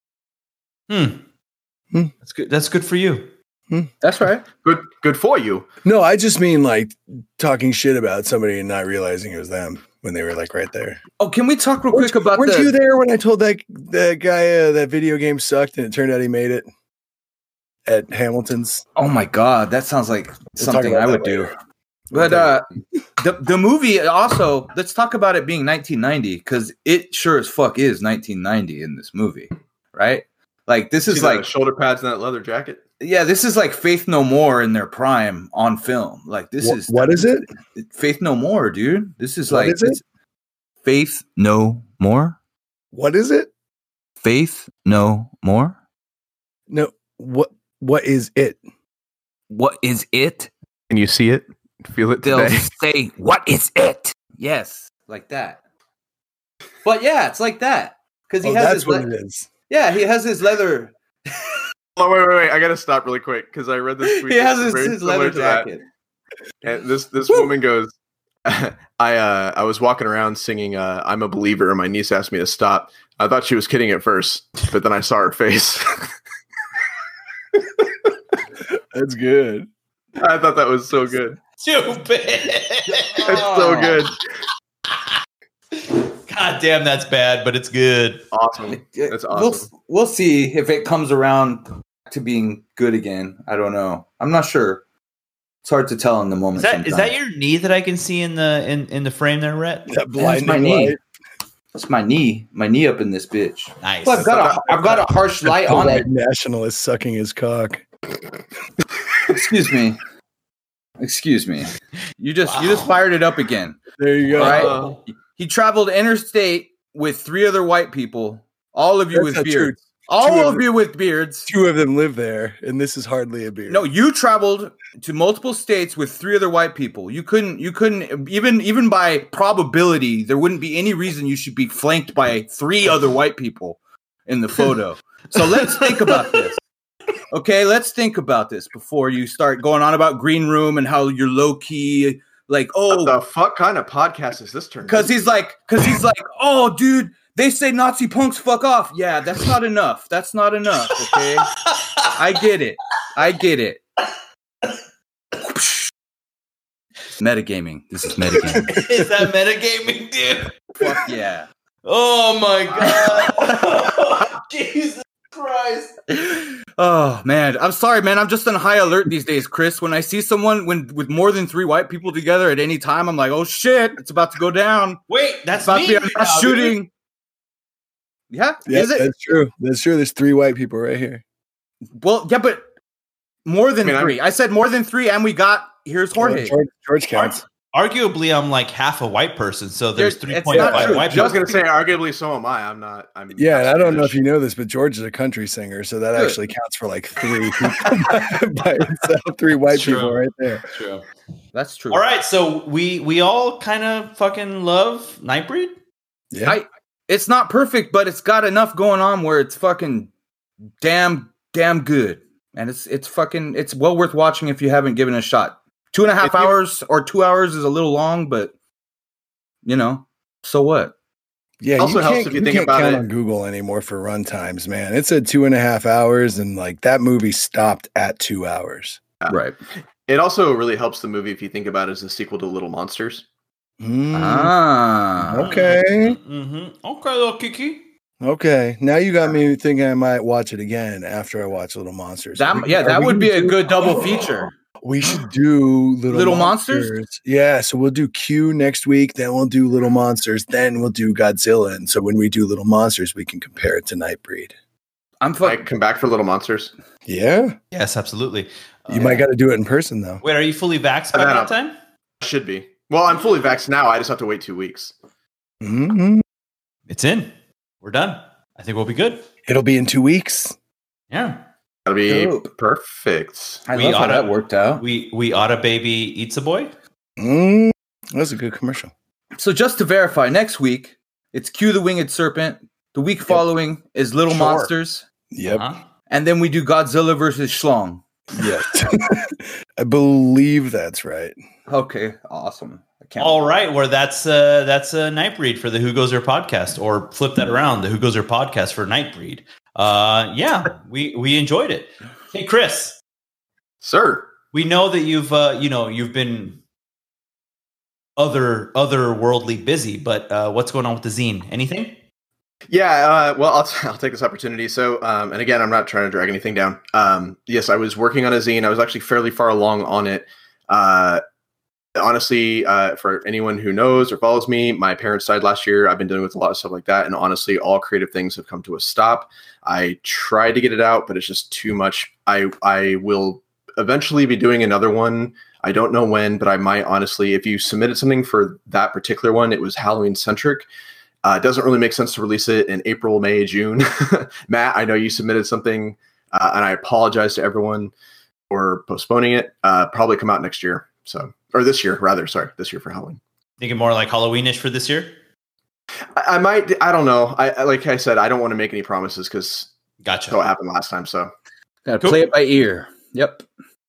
That's good. That's good for you. That's right. Good for you. No, I just mean like talking shit about somebody and not realizing it was them when they were like right there. Oh, can we talk real quick about Weren't the... you there when I told that guy that video game sucked and it turned out he made it at Hamilton's? Oh my God, that sounds like talk something about I that would do. later. But the movie also, let's talk about it being 1990 because it sure as fuck is 1990 in this movie, right? Like this See is the like, shoulder pads and that leather jacket. yeah, this is like Faith No More in their prime on film. Like this is What is it? Faith No More, dude. This is What like is it? it's Faith No More. What is it? Faith No More. No, what is it? What is it? Can you see it? Feel it They'll today? say, "What is it?" Yes, like that. But yeah, it's like that because he has that's his what it is. yeah, he has his leather. Oh wait! I gotta stop really quick because I read this tweet. He has that's very his similar leather to that. jacket. And this woman goes, I was walking around singing "I'm a Believer," and my niece asked me to stop. I thought she was kidding at first, but then I saw her face. That's good. I thought that was so good. Stupid. It's so good. God damn, that's bad, but it's good. Awesome. That's awesome. We'll see if it comes around to being good again. I don't know. I'm not sure. It's hard to tell in the moment. Is that your knee that I can see in the frame there, Rhett? That That's my knee. That's my knee. My knee up in this bitch. Nice. Well, I've got a harsh light on it. Nationalist sucking his cock. Excuse me. You just fired it up again. There you go. All right. He traveled interstate with 3 other white people. All of you That's with not beards. true. All of you with beards. 2 of them live there, and this is hardly a beard. No, you traveled to multiple states with 3 other white people. You couldn't even by probability, there wouldn't be any reason you should be flanked by 3 other white people in the photo. So let's think about this. Okay, let's think about this before you start going on about Green Room and how you're low key, like, What the fuck kind of podcast is this turn? because he's like, oh, dude, they say Nazi punks fuck off. Yeah, that's not enough. That's not enough. Okay, I get it. Metagaming. This is metagaming. Is that metagaming, dude? Fuck yeah. Oh my god. Jesus Christ. Oh man, I'm sorry, man. I'm just on high alert these days, Chris. When I see someone with more than 3 white people together at any time, I'm like, oh shit, it's about to go down. Wait, that's It's about me to be a now, mass dude. shooting. Yeah, Yeah, is it? that's true. That's true. There's 3 white people right here. Well, yeah, but more than I mean, 3. I said more than 3, and we got here's Jorge. George counts. Arguably, I'm like half a white person, so there's It's 3.5 not true. white I people. was gonna say, arguably, so am I. I'm not. Yeah, and I don't know if you know this, but George is a country singer, so that Good. actually counts for like 3 people by itself. 3 white True. people right there. True. That's true. All right, so we all kind of fucking love Nightbreed. Yeah. It's not perfect, but it's got enough going on where it's fucking damn good. And it's well worth watching if you haven't given it a shot. 2.5 hours or 2 hours is a little long, but so what? Yeah, Also you helps can't, if you think can't about count it. on Google anymore for run times, man. It said 2.5 hours, and like that movie stopped at 2 hours. Right. It also really helps the movie if you think about it as a sequel to Little Monsters. Okay. Mm-hmm. Okay, little Kiki. Okay. Now you got me thinking I might watch it again after I watch Little Monsters. That would be a good double feature. We should do Little Monsters? Yeah, so we'll do Q next week, then we'll do Little Monsters, then we'll do Godzilla. And so when we do Little Monsters, we can compare it to Nightbreed. I come back for Little Monsters. Yeah. Yes, absolutely. You might got to do it in person, though. Wait, are you fully vaxxed by that time? Should be. Well, I'm fully vaxxed now. I just have to wait 2 weeks. Mm-hmm. It's in. We're done. I think we'll be good. It'll be in 2 weeks. Yeah. That'll be Dope. perfect. I love how that worked out. We oughta baby eats a boy. That was a good commercial. So just to verify, next week it's Q the Winged Serpent. The week following is Little Sure. Monsters. Yep. Uh-huh. And then we do Godzilla versus Schlong. Yes. I believe that's right. Okay, awesome. I can't All right, where that's a Nightbreed for the Who Goes There podcast, or flip that around, the Who Goes There podcast for Nightbreed. Yeah, we enjoyed it. Hey, Chris, Sir. we know that you've been otherworldly busy, but what's going on with the zine? Anything? Yeah, well, I'll take this opportunity. So, and again, I'm not trying to drag anything down. Yes, I was working on a zine. I was actually fairly far along on it. Honestly, for anyone who knows or follows me, my parents died last year. I've been dealing with a lot of stuff like that. And honestly, all creative things have come to a stop. I tried to get it out, but it's just too much. I will eventually be doing another one. I don't know when, but I might honestly, if you submitted something for that particular one, it was Halloween centric. It doesn't really make sense to release it in April, May, June. Matt, I know you submitted something, and I apologize to everyone or postponing it. Probably come out next year. So, or this year rather. Sorry, this year for Halloween. Thinking more like Halloweenish for this year. I might. I don't know. I like I said, I don't want to make any promises because Gotcha. that's what happened last time. So Gotta play it by ear. Yep.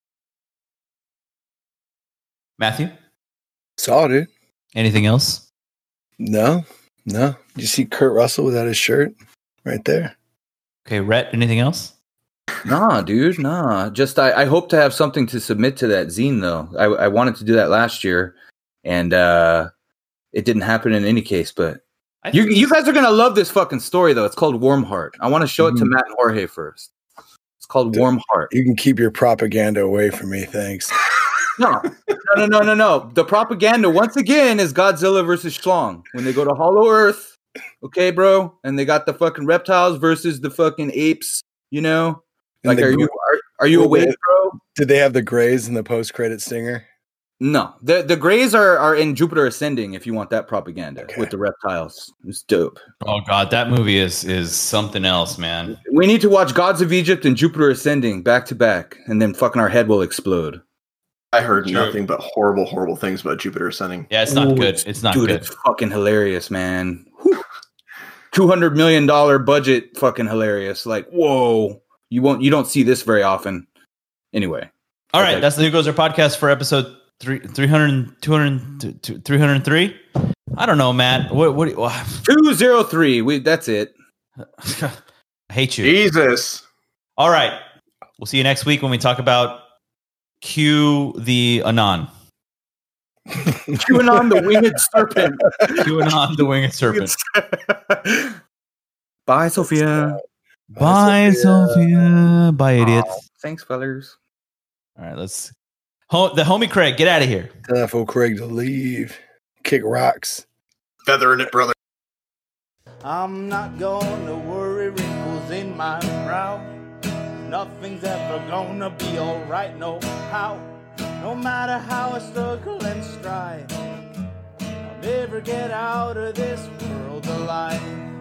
Matthew, Saw, dude. anything else? No. You see Kurt Russell without his shirt right there? Okay, Rhett, anything else? Nah, dude, nah. Just I hope to have something to submit to that zine though. I wanted to do that last year, and it didn't happen in any case. But you guys are gonna love this fucking story though. It's called Warm Heart. I want to show it to Matt and Jorge first. It's called Warm Heart. You can keep your propaganda away from me, thanks. No. The propaganda once again is Godzilla versus Schlong when they go to Hollow Earth. Okay, bro, and they got the fucking reptiles versus the fucking apes. You know, And like are you awake, bro? Did they have the Greys in the post-credit stinger? No, the Greys are in Jupiter Ascending. If you want that propaganda Okay. with the reptiles, it's dope. Oh God, that movie is something else, man. We need to watch Gods of Egypt and Jupiter Ascending back to back, and then fucking our head will exload. I heard Sure. nothing but horrible things about Jupiter Ascending. Yeah, it's not good. It's not Dude, good. it's fucking hilarious, man. Whew. $200 million budget, fucking hilarious. Like, whoa, you don't see this very often. Anyway, All right, okay. that's the Who Goes There podcast for episode 303. I don't know, Matt. What 203. That's it. I hate you. Jesus. All right, we'll see you next week when we talk about Q the Anon. QAnon the winged serpent. QAnon the winged serpent. Bye, Sophia. Bye, Sophia. Bye, idiots. Aw, thanks, fellers. All right, let's. The homie Craig, get out of here. Tell that fool Craig to leave. Kick rocks. Feather in it, brother. I'm not gonna worry wrinkles in my brow. Nothing's ever gonna be alright, no how. No matter how I struggle and strive, I'll never get out of this world alive.